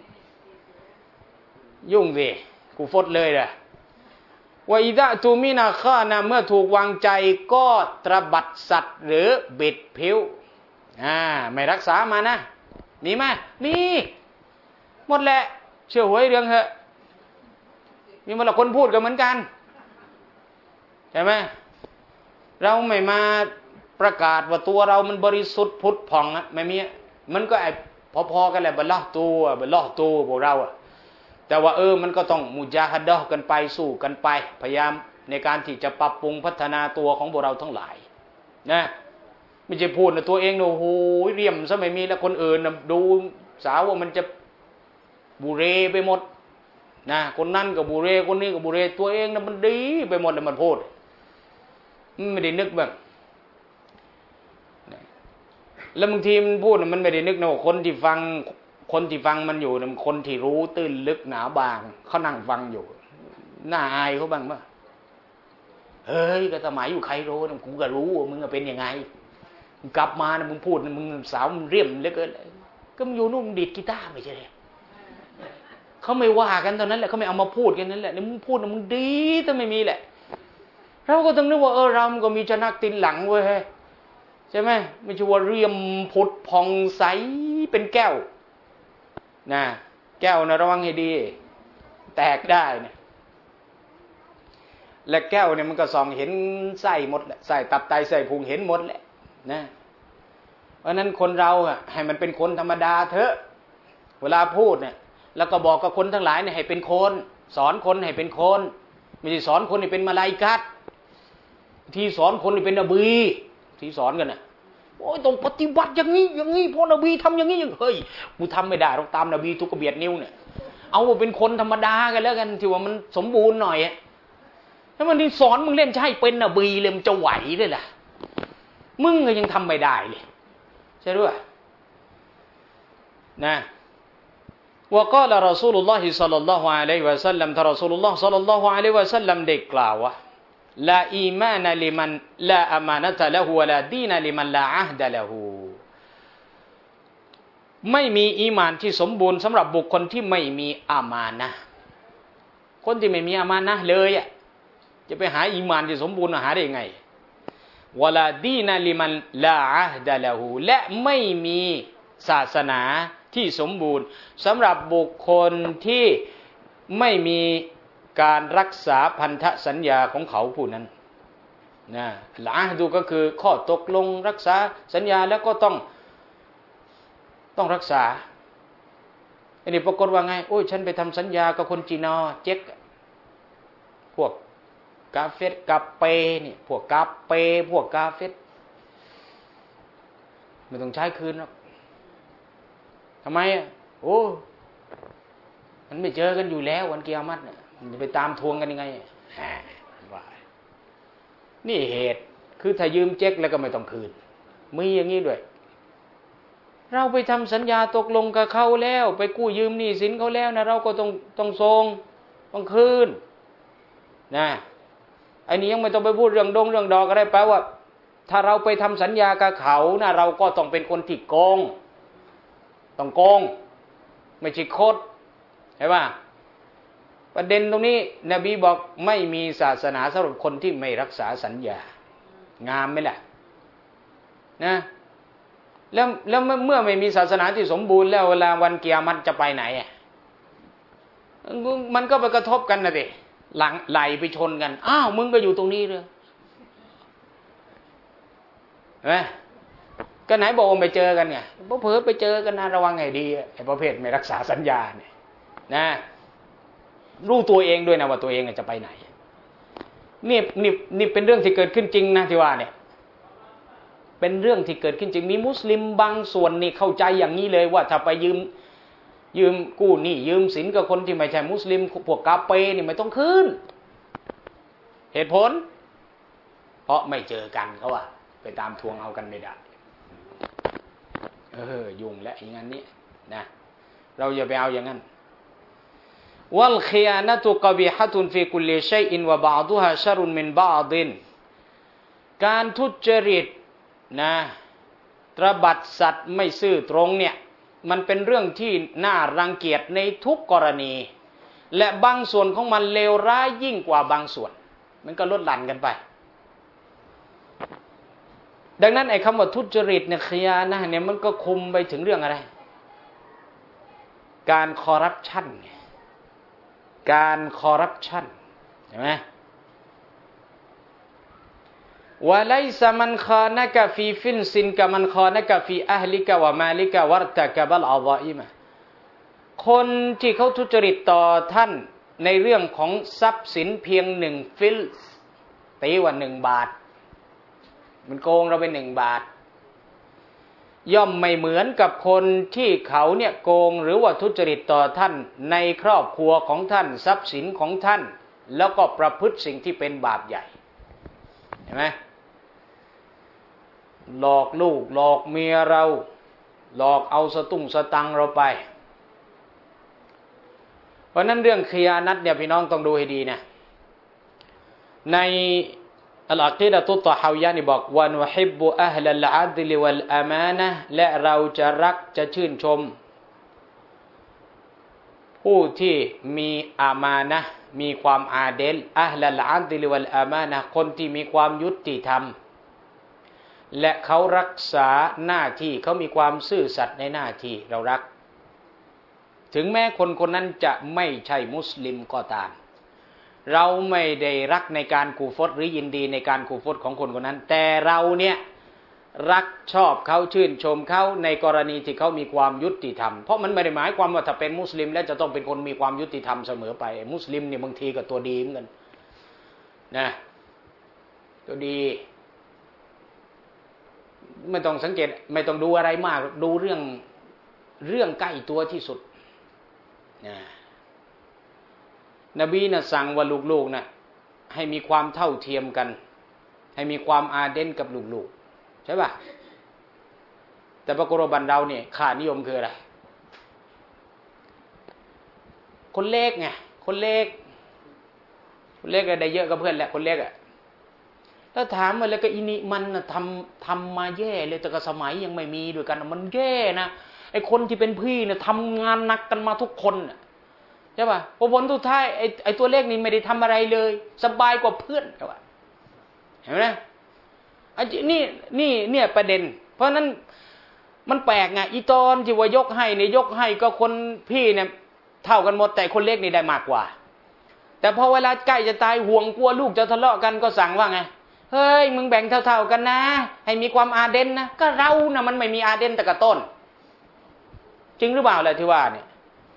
ยุ่งสิกูฟดเลยล่ะวะอิดะตุมินาคานะเมื่อถูกวางใจก็ตระบัดสัตว์หรือบิดผิวอ่าไม่รักษามานะมีไหมมีหมดแหละเชื่อหวยเรื่องเหอะมีมาละคนพูดกันเหมือนกันใช่ไหมเราไม่มาประกาศว่าตัวเรามันบริสุทธิ์พุทธผ่องอะไม่มีมันก็ไอ้พอๆกันแหละบัลลอฮ์ตัวบัลลอฮ์ตัวพวกเราอะแต่ว่าเออมันก็ต้องมุจาฮัดะห์กันไปสู้กันไปพยายามในการที่จะปรับปรุงพัฒนาตัวของพวกเราทั้งหลายนะไม่ใช่พูดนะตัวเองโอ้โหเรี่ยมซะไม่มีแล้วคนอื่นนะดูสาวว่ามันจะบุเรไปหมดนะคนนั้นก็บุเรคนนี้ก็บุเรตัวเองนะมันดีไปหมดเลยมันพูดไม่ได้นึกบ้างแล้วบางทีมันพูดมันไม่ได้นึกนะว่าคนที่ฟังคนที่ฟังมันอยู่นะคนที่รู้ตื้นลึกหนาบางเขานั่งฟังอยู่น่าอายเขาบ้างป่ะเฮ้ยก็สมัยอยู่ไคโรนะกูก็รู้ว่ามึงเป็นยังไงมึงกลับมานะมึงพูดนะมึงสาวมึงเรี่ยมเหลือเกินก็มึงอยู่นู่นมึงดีดกีตาร์ไม่ใช่เลยเขาไม่ว่ากันตอนนั้นแหละเขาไม่เอามาพูดกันนั้นแหละนี่มึงพูดนะมึงดีแต่ไม่มีแหละเราก็ต้องนึกว่าเออเราก็มีชนะตินหลังเว้ยใช่ไหมไม่ใช่ว่าเรียมผุดผ่องใสเป็นแก้วนะแก้วนะระวังให้ดีแตกได้นะและแก้วเนี่ยมันก็ส่องเห็นไส้หมดแหละไส้ตับไตไส้พุงเห็นหมดแหละนะเพราะนั้นคนเราอ่ะให้มันเป็นคนธรรมดาเถอะเวลาพูดเนี่ยแล้วก็บอกกับคนทั้งหลายเนี่ยให้เป็นคนสอนคนให้เป็นคนไม่ใช่สอนคนให้เป็นมาลาอิกะฮ์ที่สอนคนให้เป็นนบีที่สอนกันน่ะโอ้ยต้องปฏิบัติอย่างนี้อย่างนี้เพราะนบีทำอย่างนี้อย่างเฮ้ยกูทำไม่ได้เราตามนบีทุกกระเบียดนิ้วเนี่ยเอาว่าเป็นคนธรรมดากันแล้วกันที่ว่ามันสมบูรณ์หน่อยอ่ะถ้ามันที่สอนมึงเล่นจะให้เป็นนบีเลยมันจะไหวเลยล่ะมึงก็ยังทำไม่ได้เลยใช่ด้วยนะว่าก็ละรอซูลุลลอฮิศ็อลลัลลอฮุอะลัยฮิวะซัลลัมท่านรอซูลุลลอฮ์ศ็อลลัลลอฮุอะลัยฮิวะซัลลัมได้กล่าวว่าลาอีมานลิมันลาอามานะตะละฮูวะลาดีนลิมันลาอะฮ์ดะละฮูไม่มีอีหม่านที่สมบูรณ์สำหรับบุคคลที่ไม่มีอามานะห์คนที่ไม่มีอามานะห์เลยอ่ะจะไปหาอีหม่านที่สมบูรณ์หาได้ยังไงวะลาดีนลิมันลาอะฮ์ดะละฮูและไม่มีศาสนาที่สมบูรณ์สำหรับบุคคลที่ไม่มีการรักษาพันธสัญญาของเขาผู้นั้นนะละอะห์ดูก็คือข้อตกลงรักษาสัญญาแล้วก็ต้องต้องรักษาอันนี้ปรากฏว่าไงโอ้ยฉันไปทำสัญญากับคนจีนอเจ๊กพวกกาเฟตกาเปนี่พวกกาเปพวกกาเฟตไม่ต้องใช้คืนหรอกทำไมอ่ะโอ้มันไม่เจอกันอยู่แล้ววันกิยามัตเนี่ยมันจะไปตามทวงกันยังไงว่านี่เหตุคือถ้ายืมเจ๊กแล้วก็ไม่ต้องคืนมีอย่างนี้ด้วยเราไปทำสัญญาตกลงกับเขาแล้วไปกู้ยืมหนี้สินเขาแล้วนะเราก็ต้องต้องส่งต้องคืนนะไอ้นี้ยังไม่ต้องไปพูดเรื่องดงเรื่องดอกอะไรแปลว่าถ้าเราไปทำสัญญากับเขานะเราก็ต้องเป็นคนที่โกงต้องโกงไม่ใช่โคตรใช่ป่ะประเด็นตรงนี้นบีบอกไม่มีศาสนาสำหรับคนที่ไม่รักษาสัญญางามไหมล่ะนะแล้วแล้วเมื่อไม่มีศาสนาที่สมบูรณ์แล้วเวลาวันกิยามะฮ์จะไปไหนอ่ะมันก็ไปกระทบกันนะดิหลังไหลไปชนกันอ้าวมึงก็อยู่ตรงนี้เลยเห็นไหมก็ไหนบอกว่าไปเจอกันไงพอเผลอไปเจอกันนะระวังให้ดีไอ้ประเภทไม่รักษาสัญญาเนี่ยนะรู้ตัวเองด้วยนะว่าตัวเองจะไปไหนนี่นี่นี่เป็นเรื่องที่เกิดขึ้นจริงนะที่ว่าเนี่ยเป็นเรื่องที่เกิดขึ้นจริงมีมุสลิมบางส่วนนี่เข้าใจอย่างนี้เลยว่าถ้าไปยืมยืมกู้หนี้ยืมสินกับคนที่ไม่ใช่มุสลิมพวกกาเปนี่ไม่ต้องคืนเหตุผลเพราะไม่เจอกันเขาว่าไปตามทวงเอากันไม่ได้เออยุ่งและอย่างนั้นนี่นะเราอย่าไปเอาอย่างนั้นวัลคิยานะตุกบิฮะตุนฟีกุลลิชัยอินวะบะอดุฮาชะรุนมินบะอดินการทุจริตนะตระบัดสัตว์ไม่ซื่อตรงเนี่ยมันเป็นเรื่องที่น่ารังเกียจในทุกกรณีและบางส่วนของมันเลวร้ายยิ่งกว่าบางส่วนมันก็ลดหลั่นกันไปดังนั้นไอ้คำว่าทุจริตเนี่ยคิยานะเนี่ยมันก็คุมไปถึงเรื่องอะไรการคอร์รัปชันการคอร์รัปชันเห็นไหมวะไลซะมันคานะกะฟีฟินซินกะมันคานะกะฟีอะห์ลิกะวะมาลิกะวัรตะกะบัลอะฎออิมะคนที่เขาทุจริตต่อท่านในเรื่องของทรัพย์สินเพียงหนึ่งฟิลส์ตีว่าหนึ่งบาทมันโกงเราไปหนึ่งบาทย่อมไม่เหมือนกับคนที่เขาเนี่ยโกงหรือว่าทุจริตต่อท่านในครอบครัวของท่านทรัพย์สินของท่านแล้วก็ประพฤติสิ่งที่เป็นบาปใหญ่เห็นไหมหลอกลูกหลอกเมียเราหลอกเอาสตุ้งสตังเราไปเพราะนั้นเรื่องคิยานัตเนี่ยพี่น้องต้องดูให้ดีนะในอัลอากีดะตุตตะฮาวิยะห์นี่บอกวะนุฮิบบุอะห์ลัลอะดลิวัลอามานะห์และเราจะรักจะชื่นชมผู้ที่มีอามานะห์มีความอาเดลอะห์ลัลอะดลิวัลอามานะห์คนที่มีความยุติธรรมและเขารักษาหน้าที่เขามีความซื่อสัตย์ในหน้าที่เรารักถึงแม้คนคนนั้นจะไม่ใช่มุสลิมก็ตามเราไม่ได้รักในการกูฟรหรือยินดีในการกูฟรของคนคนนั้นแต่เราเนี่ยรักชอบเขาชื่นชมเขาในกรณีที่เขามีความยุติธรรมเพราะมันไม่ได้หมายความว่าถ้าเป็นมุสลิมแล้วจะต้องเป็นคนมีความยุติธรรมเสมอไปมุสลิมเนี่ยบางทีก็ตัวดีเหมือนกันนะตัวดีไม่ต้องสังเกตไม่ต้องดูอะไรมากดูเรื่องเรื่องใกล้ตัวที่สุดนะนบีนะสั่งว่าลูกๆนะให้มีความเท่าเทียมกันให้มีความอาเดนกับลูกๆใช่ป่ะแต่ปรากฏว่าบ้านเราเนี่ยค่านิยมคืออะไรคนเล็กไงคนเล็กคนเล็กได้เยอะกับเพื่อนแหละคนเล็กอ่ะถ้าถามมาแล้วก็อินี่มันนะทำทำมาแย่เลยแต่ก็สมัยยังไม่มีด้วยกันมันแย่นะไอ้คนที่เป็นพี่เนี่ยทำงานหนักกันมาทุกคนใช่ป่ะพอผลสุดท้ายไอ้ไอ้ตัวเลขนี้ไม่ได้ทำอะไรเลยสบายกว่าเพื่อนใช่ป่ะเห็นไหมไอ้นี่นี่เนี่ยประเด็นเพราะนั้นมันแปลกไงอีตอนที่ว่ายกให้เนี่ยยกให้ก็คนพี่เนี่ยเท่ากันหมดแต่คนเล็กนี่ได้มากกว่าแต่พอเวลาใกล้จะตายห่วงกลัวลูกจะทะเลาะกันก็สั่งว่าไงเฮ้ยมึงแบ่งเท่าๆกันนะให้มีความอาเดนนะก็เรานะมันไม่มีอาเดนแต่กระต้นจริงหรือเปล่าอะไรที่ว่าเนี่ย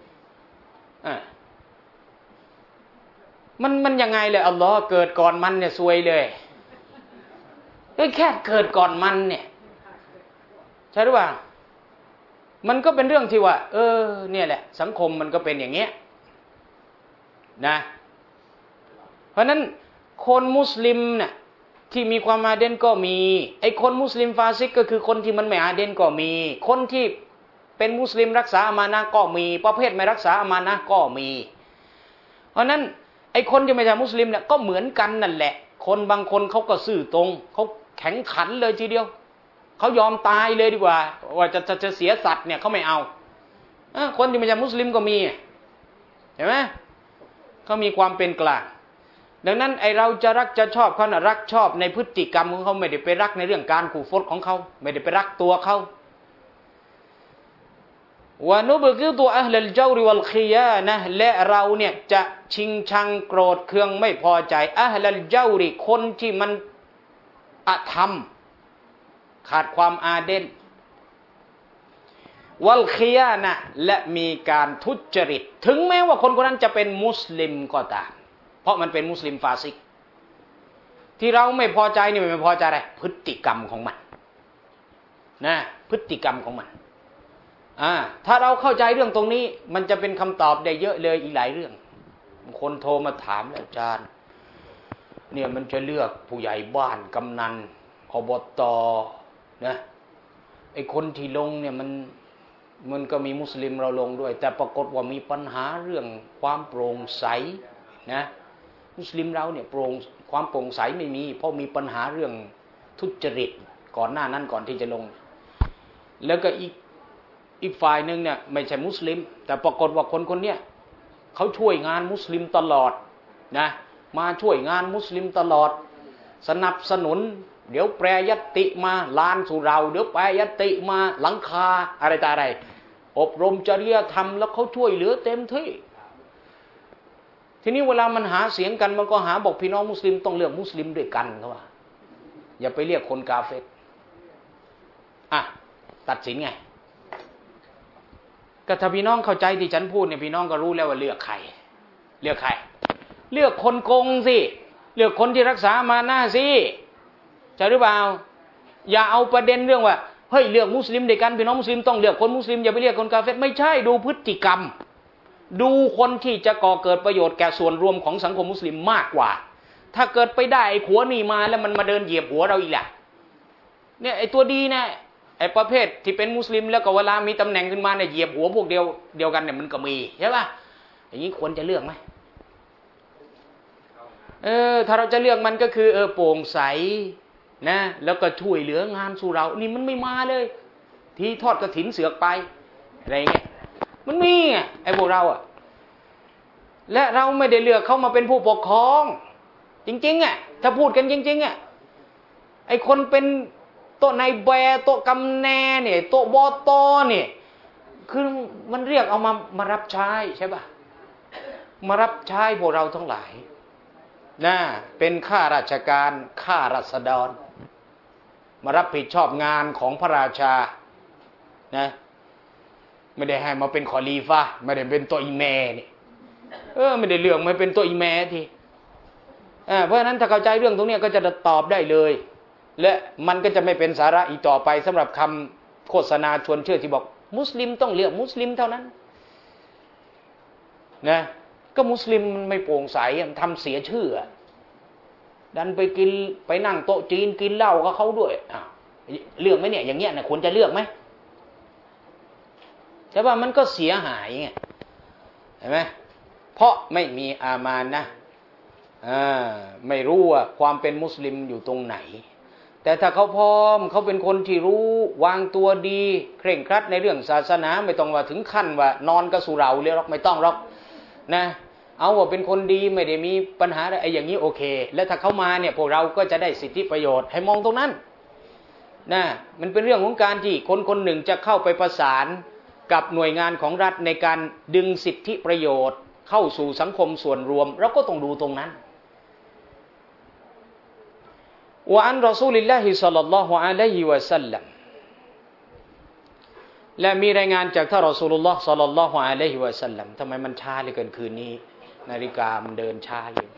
มันมันยังไงเลยอัลลอฮ์เกิดก่อนมันเนี่ยซวยเลยแค่เกิดก่อนมันเนี่ยใช่หรือเปล่ามันก็เป็นเรื่องที่ว่าเออเนี่ยแหละสังคมมันก็เป็นอย่างเงี้ยนะเพราะนั้นคนมุสลิมเนี่ยที่มีความอาเดนก็มีไอ้คนมุสลิมฟาซิกก็คือคนที่มันไม่อาเดนก็มีคนที่เป็นมุสลิมรักษาอามานะห์ก็มีประเภทไม่รักษาอามานะห์ก็มีเพราะนั้นไอ้คนที่ไม่ใช่มุสลิมเนี่ยก็เหมือนกันนั่นแหละคนบางคนเขาก็ซื่อตรงเขาแข็งขันเลยทีเดียวเขายอมตายเลยดีกว่าว่าจะจะจะเสียสัตว์เนี่ยเขาไม่เอาคนที่ไม่ใช่มุสลิมก็มีเห็นไหมเขามีความเป็นกลางดังนั้นไอเราจะรักจะชอบเขานะรักชอบในพฤติกรรมของเขาไม่ได้ไปรักในเรื่องการขู่ฟดของเขาไม่ได้ไปรักตัวเขาวะนุบกิตุอัลลเจาริวัลคิยานะและเราเนี่ยจะชิงชังโกรธเคืองไม่พอใจอัลลเจาริคนที่มันอธรรมขาดความอาเดนวัลคิยานะและมีการทุจริตถึงแม้ว่าคนคนนั้นจะเป็นมุสลิมก็ตามเพราะมันเป็นมุสลิมฟาซิกที่เราไม่พอใจนี่ไม่พอใจอะไรพฤติกรรมของมันนะพฤติกรรมของมันอ่าถ้าเราเข้าใจเรื่องตรงนี้มันจะเป็นคำตอบได้เยอะเลยอีกหลายเรื่องคนโทรมาถามอาจารย์เนี่ยมันจะเลือกผู้ใหญ่บ้านกำนันอบตนะไอ้คนที่ลงเนี่ยมันมันก็มีมุสลิมเราลงด้วยแต่ปรากฏว่ามีปัญหาเรื่องความโปร่งใสนะมุสลิมเราเนี่ยโปร่งความโปร่งใสไม่มีเพราะมีปัญหาเรื่องทุจริตก่อนหน้านั้นก่อนที่จะลงแล้วก็อีกอีกฝ่ายนึงเนี่ยไม่ใช่มุสลิมแต่ปรากฏว่าคนคนเนี้ยเขาช่วยงานมุสลิมตลอดนะมาช่วยงานมุสลิมตลอดสนับสนุนเดี๋ยวแปรยติมาลานสุเราเดี๋ยวแปรยติมาหลังคาอะไรต่ออะไรอบรมจริยธรรมแล้วเขาช่วยเหลือเต็มที่ทีนี้เวลามันหาเสียงกันมันก็หาบอกพี่น้องมุสลิมต้องเลือกมุสลิมด้วยกันเขาว่าอย่าไปเรียกคนกาเฟรอ่ะตัดสินไงก็ถ้าพี่น้องเข้าใจที่ฉันพูดเนี่ยพี่น้องก็รู้แล้วว่าเลือกใครเลือกใครเลือกคนโกงสิเลือกคนที่รักษามาหน้าสิใช่หรือเปล่าอย่าเอาประเด็นเรื่องว่าเฮ้ยเลือกมุสลิมด้วยกันพี่น้องมุสลิมต้องเลือกคนมุสลิมอย่าไปเลือกคนกาเฟรไม่ใช่ดูพฤติกรรมดูคนที่จะก่อเกิดประโยชน์แก่ส่วนรวมของสังคมมุสลิมมากกว่าถ้าเกิดไปได้ไอ้ขัวนี่มาแล้วมันมาเดินเหยียบหัวเราอีกแหละเนี่ยไอ้ตัวดีนะไอ้ประเภทที่เป็นมุสลิมแล้วก็เวลามีตำแหน่งขึ้นมาเนี่ยเหยียบหัวพวกเดียวเดียวกันเนี่ยมันก็มีใช่ป่ะอย่างนี้ควรจะเลือกไหมเออถ้าเราจะเลือกมันก็คือเออโปร่งใสนะแล้วก็ช่วยเหลืองานสู่เรานี่มันไม่มาเลยที่ทอดกฐินเสือกไปอะไรเงี้ยมันมีอ่ะไอ้พวกเราอ่ะและเราไม่ได้เลือกเขามาเป็นผู้ปกครองจริงๆอ่ะถ้าพูดกันจริงๆอ่ะไอ้คนเป็นโต๊ะนายแบโต๊ะกำแนเนี่ยโต๊ะบอตอเนี่ยคือมันเรียกเอามามารับใช้ใช่ป่ะมารับใช้พวกเราทั้งหลายนะเป็นข้าราชการข้าราษฎรมารับผิดชอบงานของพระราชานะไม่ได้ให้มาเป็นคอลีฟะไม่ได้เป็นตัวอีแม่นี่เออไม่ได้เลือกมาเป็นตัวอีแม่ทีเออเพราะฉะนั้นถ้าเข้าใจเรื่องตรงนี้ก็จะตอบได้เลยและมันก็จะไม่เป็นสาระอีกต่อไปสำหรับคำโฆษณาชวนเชื่อที่บอกมุสลิมต้องเลือกมุสลิมเท่านั้นนะก็มุสลิมไม่โปร่งใสทำเสียชื่อดันไปกินไปนั่งโต๊ะจีนกินเหล้ากับเขาด้วยอ้าวเลือกไหมเนี่ยอย่างเงี้ยนะควรจะเลือกไหมแต่ว่ามันก็เสียหายไงเห็นไหมเพราะไม่มีอามานะอ่าไม่รู้ว่าความเป็นมุสลิมอยู่ตรงไหนแต่ถ้าเขาพร้อมเขาเป็นคนที่รู้วางตัวดีเคร่งครัดในเรื่องศาสนาไม่ต้องว่าถึงขั้นว่านอนกระสุเราเลยหรอกไม่ต้องหรอกนะเอาว่าเป็นคนดีไม่ได้มีปัญหาอะไรอย่างนี้โอเคแล้วถ้าเขามาเนี่ยพวกเราก็จะได้สิทธิประโยชน์ให้มองตรงนั้นนะมันเป็นเรื่องของการที่คนคนหนึ่งจะเข้าไปประสานกับหน่วยงานของรัฐในการดึงสิทธิประโยชน์เข้าสู่สังคมส่วนรวมเราก็ต้องดูตรงนั้นว่าอันรอซูลิลลาฮิศ็อลลัลลอฮุอะลัยฮิวะซัลลัมและมีรายงานจากท่านรอซูลุลลอฮ์ศ็อลลัลลอฮุอะลัยฮิวะซัลลัมทำไมมันช้าเหลือเกินคืนนี้นาฬิกามันเดินช้าอยู่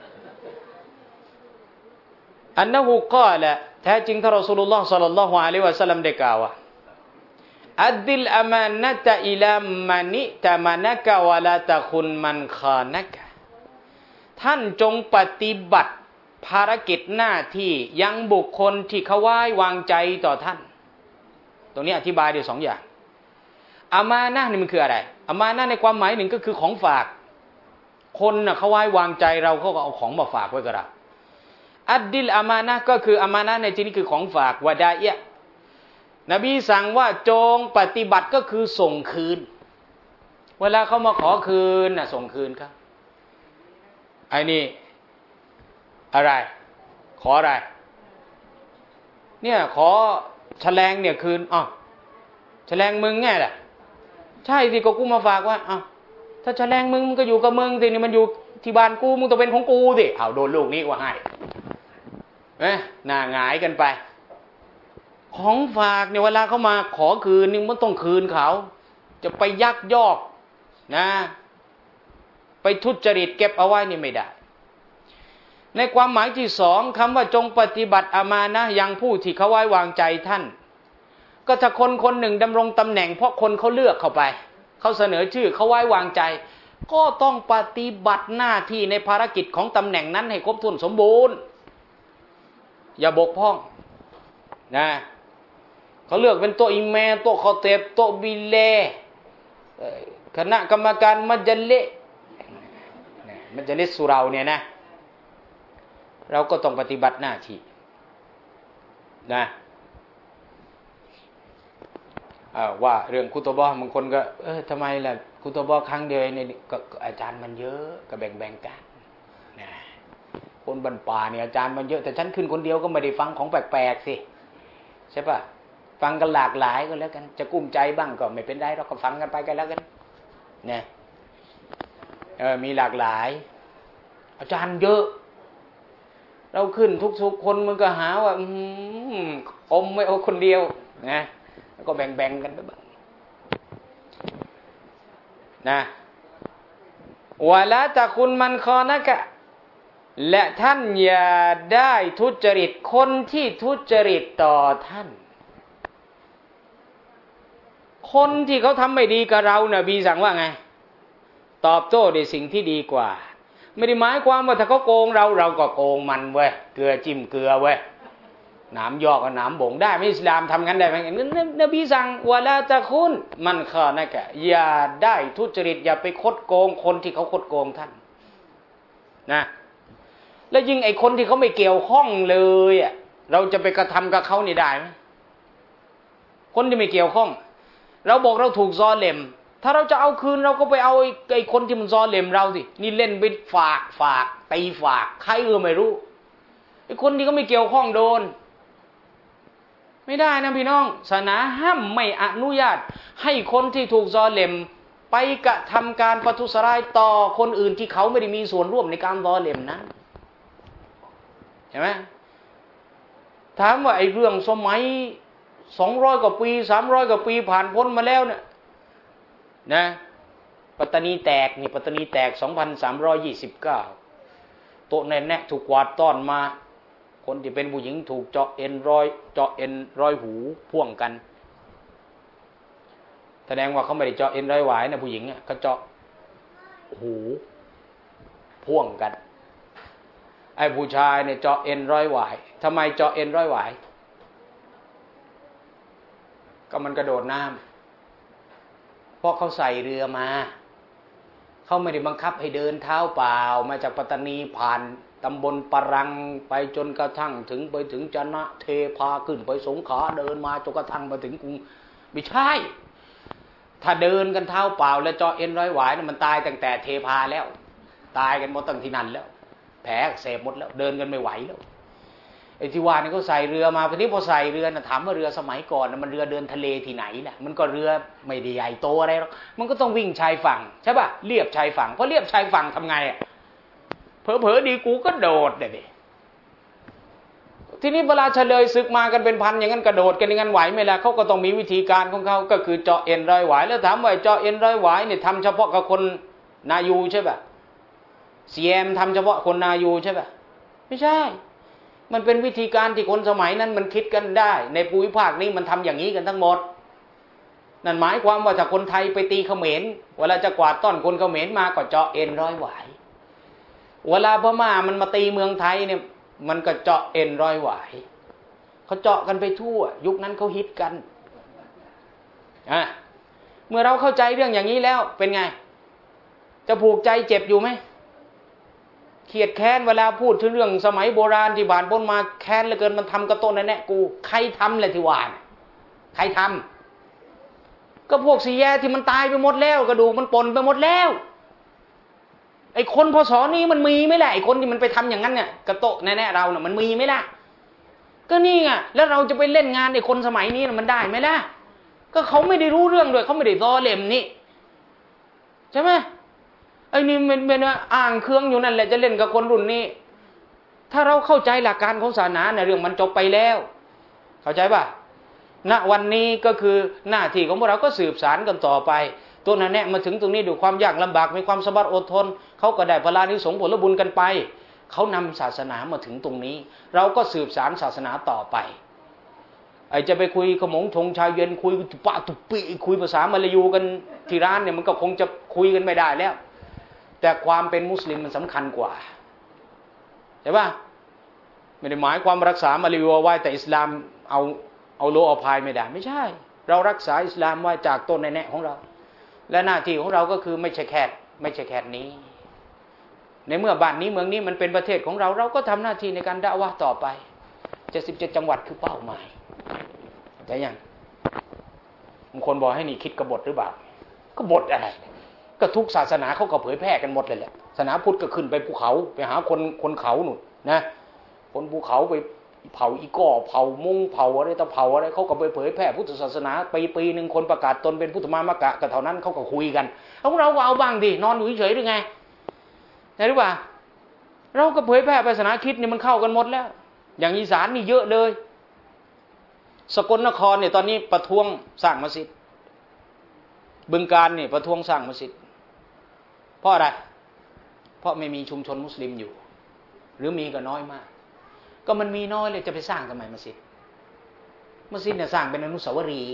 อันนะฮูกาละแท้จริงท่านรอซูลุลลอฮ์ศ็อลลัลลอฮุอะลัยฮิวะซัลลัมได้กล่าวว่าอัดดิลอามานะตะอิลามานิตะมานะกะวะลาตะคุนมันคานะกะท่านจงปฏิบัติภารกิจหน้าที่ยังบุคคลที่เขาไว้วางใจต่อท่านตรงนี้อธิบายได้สองอย่างอามานะห์นี่มันคืออะไรอามานะห์ในความหมายหนึ่งก็คือของฝากคนน่ะเขาไว้วางใจเราเขาก็เอาของมาฝากไว้กับเราอัดดิลอามานะห์ก็คืออามานะห์ในที่นี้คือของฝากวะดาอิยะห์นบีสั่งว่าจงปฏิบัติก็คือส่งคืนเวลาเขามาขอคืนน่ะส่งคืนครับไอ้นี่อะไรขออะไรเนี่ยขอแฉลงเนี่ยคืนอ้าวแฉลงมึงไงล่ะใช่สิก็กูมาฝากว่าอ้าวถ้าแฉลงมึงมันก็อยู่กับมึงสินี่มันอยู่ที่บ้านกูมึงต้องเป็นของกูสิอ้าวโดนลูกนี้ว่าให้เอ๊ะหน้าหงายกันไปของฝากเนี่ยเวลาเขามาขอคืนนี่มันต้องคืนเขาจะไปยักยอกนะไปทุจริตเก็บเอาไว้นี่ไม่ได้ในความหมายที่สองคำว่าจงปฏิบัติอามานะห์ยังผู้ที่เขาไว้วางใจท่านก็ถ้าคนคนหนึ่งดำรงตำแหน่งเพราะคนเขาเลือกเข้าไปเขาเสนอชื่อเขาไว้วางใจก็ต้องปฏิบัติหน้าที่ในภารกิจของตำแหน่งนั้นให้ครบถ้วนสมบูรณ์อย่าบกพร่องนะเขาเลือกเป็นโต๊ะอิเมลโต๊ะคอเตบโต๊ะบิเลคณะกรรมการมัจเลมัจลิสสุเราเนี่ยนะเราก็ต้องปฏิบัติหน้าที่นะว่าเรื่องคุตบะบางคนก็เออทำไมล่ะคุตบะครั้งเดียวเนี่ยก็อาจารย์มันเยอะก็แบ่งๆกันนะคนบรรป่าเนี่ยอาจารย์มันเยอะแต่ฉันขึ้นคนเดียวก็ไม่ได้ฟังของแปลกๆสิใช่ปะฟังกันหลากหลายก็แล้วกันจะกุ้มใจบ้างก็ไม่เป็นไรเราก็ฟังกันไปกันแล้วกันเนี่ยเออมีหลากหลายอาจารย์เยอะเราขึ้นทุกๆคนมันก็หาว่าอืมอมไม่เอาคนเดียวนะแล้วก็แบ่งๆกันไปบ้างนะวะละตะคุณมันคอนะกะและท่านอย่าได้ทุจริตคนที่ทุจริตต่อท่านคนที่เขาทำไม่ดีกับเรานบีสั่งว่าไงตอบโต้ด้วยสิ่งที่ดีกว่าไม่ได้หมายความว่าถ้าเขาโกงเราเราก็โกงมันเว้ยเกลือจิ้มเกลือเว้ยหนามยอกกับหนามบ่งได้ไม่อิสลามทำงั้นได้ไหมนบีสั่งวะลาตะคุณมันข้อนะกะอย่าได้ทุจริตอย่าไปคดโกงคนที่เขาคดโกงท่านนะแล้วยิ่งไอ้คนที่เขาไม่เกี่ยวข้องเลยอ่ะเราจะไปกระทำกับเขานี่ได้ไหมคนที่ไม่เกี่ยวข้องเราบอกเราถูกซอเลมถ้าเราจะเอาคืนเราก็ไปเอาไอ้คนที่มันซอเลมเราสินี่เล่นไปฝากฝากตีฝากใครเออไม่รู้ไอ้คนที่เขาไม่เกี่ยวข้องโดนไม่ได้นะพี่น้องศาสนาห้ามไม่อนุญาตให้คนที่ถูกซอเลมไปกระทำการประทุษร้ายต่อคนอื่นที่เขาไม่ได้มีส่วนร่วมในการซอเลมนั้นใช่ไหมถามว่าไอ้เรื่องสมัยสองร้อยกว่าปีสามร้อยกว่าปีผ่านพ้นมาแล้วเนี่ยนะปัตตานีแตกนี่ปัตตานีแตกสองพันสามร้อยยี่สิบเก้าโต๊ะแน่ๆถูกกวาดต้อนมาคนที่เป็นผู้หญิงถูกเจาะเอ็นร้อยเจาะเอ็นร้อยหูพ่วงกันแสดงว่าเขาไม่ได้เจาะเอ็นร้อยหวายนะผู้หญิงเขาเจาะหูพ่วงกันไอ้ผู้ชายเนี่ยเจาะเอ็นร้อยหวายทำไมเจาะเอ็นร้อยหวายก็มันกระโดดน้ำเพราะเขาใส่เรือมาเขาไม่ได้บังคับให้เดินเท้าเปล่ามาจากปัตตานีผ่านตำบลปรังไปจนกระทั่งถึงไปถึงจะนะเทพาขึ้นไปสงขลาเดินมาจนกระทั่งมาถึงกรุงไม่ใช่ถ้าเดินกันเท้าเปล่าแล้วเจาะเอ็นร้อยหวายนะมันตายตั้งแต่เทพาแล้วตายกันหมดตั้งที่นั่นแล้วแผลเสพหมดแล้วเดินกันไม่ไหวแล้วไอ้ที่ว่านี่ก็ใส่เรือมาพอที่พอใส่เรือนะถามว่าเรือสมัยก่อนนะมันเรือเดินทะเลที่ไหนล่ะมันก็เรือไม่ได้ใหญ่โตอะไรหรอกมันก็ต้องวิ่งชายฝั่งใช่ป่ะเลียบชายฝั่งเพราะเลียบชายฝั่งทำไงอ่ะเผลอๆดีกูก็โดดเลยดิทีนี้เวลาเฉลยศึกมากันเป็นพันอย่างนั้นกระโดดกันอย่างนั้นไหวไหมล่ะเขาก็ต้องมีวิธีการของเขาก็คือเจาะเอ็นร้อยหวายแล้วถามว่าเจาะเอ็นร้อยหวายเนี่ยทำเฉพาะกับคนนายูใช่ป่ะเซียมทำเฉพาะคนนายูใช่ป่ะไม่ใช่มันเป็นวิธีการที่คนสมัยนั้นมันคิดกันได้ในภูมิภาคนี้มันทำอย่างนี้กันทั้งหมดนั่นหมายความว่าถ้าคนไทยไปตีเขมรเวลาจะกวาดต้อนคนเขมรมาก็เจาะเอ็นร้อยหวายเวลาพม่ามันมาตีเมืองไทยเนี่ยมันก็เจาะเอ็นร้อยหวายเขาเจาะกันไปทั่วยุคนั้นเขาฮิตกันอ่ะเมื่อเราเข้าใจเรื่องอย่างนี้แล้วเป็นไงจะผูกใจเจ็บอยู่ไหมเขียดแค้นเวลาพูดถึงเรื่องสมัยโบราณที่ผ่านพ้นมาแค้นเหลือเกินมันทำกระต้นแน่ๆกูใครทำเลยที่ว่าใครทำก็พวกสีแยที่มันตายไปหมดแล้วกระดูกมันปนไปหมดแล้วไอ้คนพศนี้มันมีไหมล่ะไอ้คนที่มันไปทำอย่างนั้นเนี่ยกระโตะแน่ๆเราเนี่ยมันมีไหมล่ะก็นี่ไงแล้วเราจะไปเล่นงานไอ้คนสมัยนี้มันได้ไหมล่ะก็เขาไม่ได้รู้เรื่องด้วยเขาไม่ได้ตอเล่มนี่ใช่ไหมไอ้นี่มันเป็นอ่างเครื่องอยู่นั่นแหละจะเล่นกับคนรุ่นนี้ถ้าเราเข้าใจหลักการของศาสนาเนี่ยเรื่องมันจบไปแล้วเข้าใจป่ะณวันนี้ก็คือหน้าที่ของพวกเราก็สืบสานกันต่อไปตัวนั้นแน่มาถึงตรงนี้ด้วยความยากลำบากมีความสบัดอดทนเขาก็ได้พลานิสงผลบุญกันไปเขานำศาสนามาถึงตรงนี้เราก็สืบสานศาสนาต่อไปไอ้จะไปคุยขมงชงชายเย็นคุยตุปะตุปีคุยภาษามาลายูกันที่ร้านเนี่ยมันก็คงจะคุยกันไม่ได้แล้วแต่ความเป็นมุสลิมมันสำคัญกว่าใช่ป่ะไม่ได้หมายความรักษามาลายูไว้แต่อิสลามเอาเอาโลเอาพายไม่ได้ไม่ใช่เรารักษาอิสลามไว้จากต้นแน่ๆของเราและหน้าที่ของเราก็คือไม่ใช่แค่ไม่ใช่แค่นี้ในเมื่อบ้านนี้เมืองนี้มันเป็นประเทศของเราเราก็ทำหน้าที่ในการดะวะห์ต่อไปเจ็ดสิบเจ็ดจังหวัดคือเป้าหมายแต่ยังบางคนบอกให้นี่คิดกบฏหรือเปล่าก็บฏอะไรก็ทุกศาสนาเขาก็เผยแพร่กันหมดเลยแหละศาสนาพุทธก็ขึ้นไปภูเขาไปหาคนคนเขาหนุนนะคนภูเขาไปเผาอีก่อเผามุ้งเผาอะไรตะเผาอะไรเขาก็ไปเผยแพร่พุทธศาสนาปีปีหนึ่งคนประกาศตนเป็นพุทธมามกะก็เท่านั้นเขาก็คุยกันของเราก็เอาบ้างดินอนอยู่เฉยๆหรือไงใช่หรือเปล่าเราก็เผยแพร่ศาสนาคริสต์นี่มันเข้ากันหมดแล้วอย่างอีสานนี่เยอะเลยสกลนครเนี่ยตอนนี้ประท้วงสร้างมัสยิดบึงกาฬเนี่ยประท้วงสร้างมัสยิดเพราะอะไรเพราะไม่มีชุมชนมุสลิมอยู่หรือมีก็น้อยมากก็มันมีน้อยเลยจะไปสร้างทำไมมัสยิดมัสยิดเนี่ยสร้างเป็นอนุสาวรีย์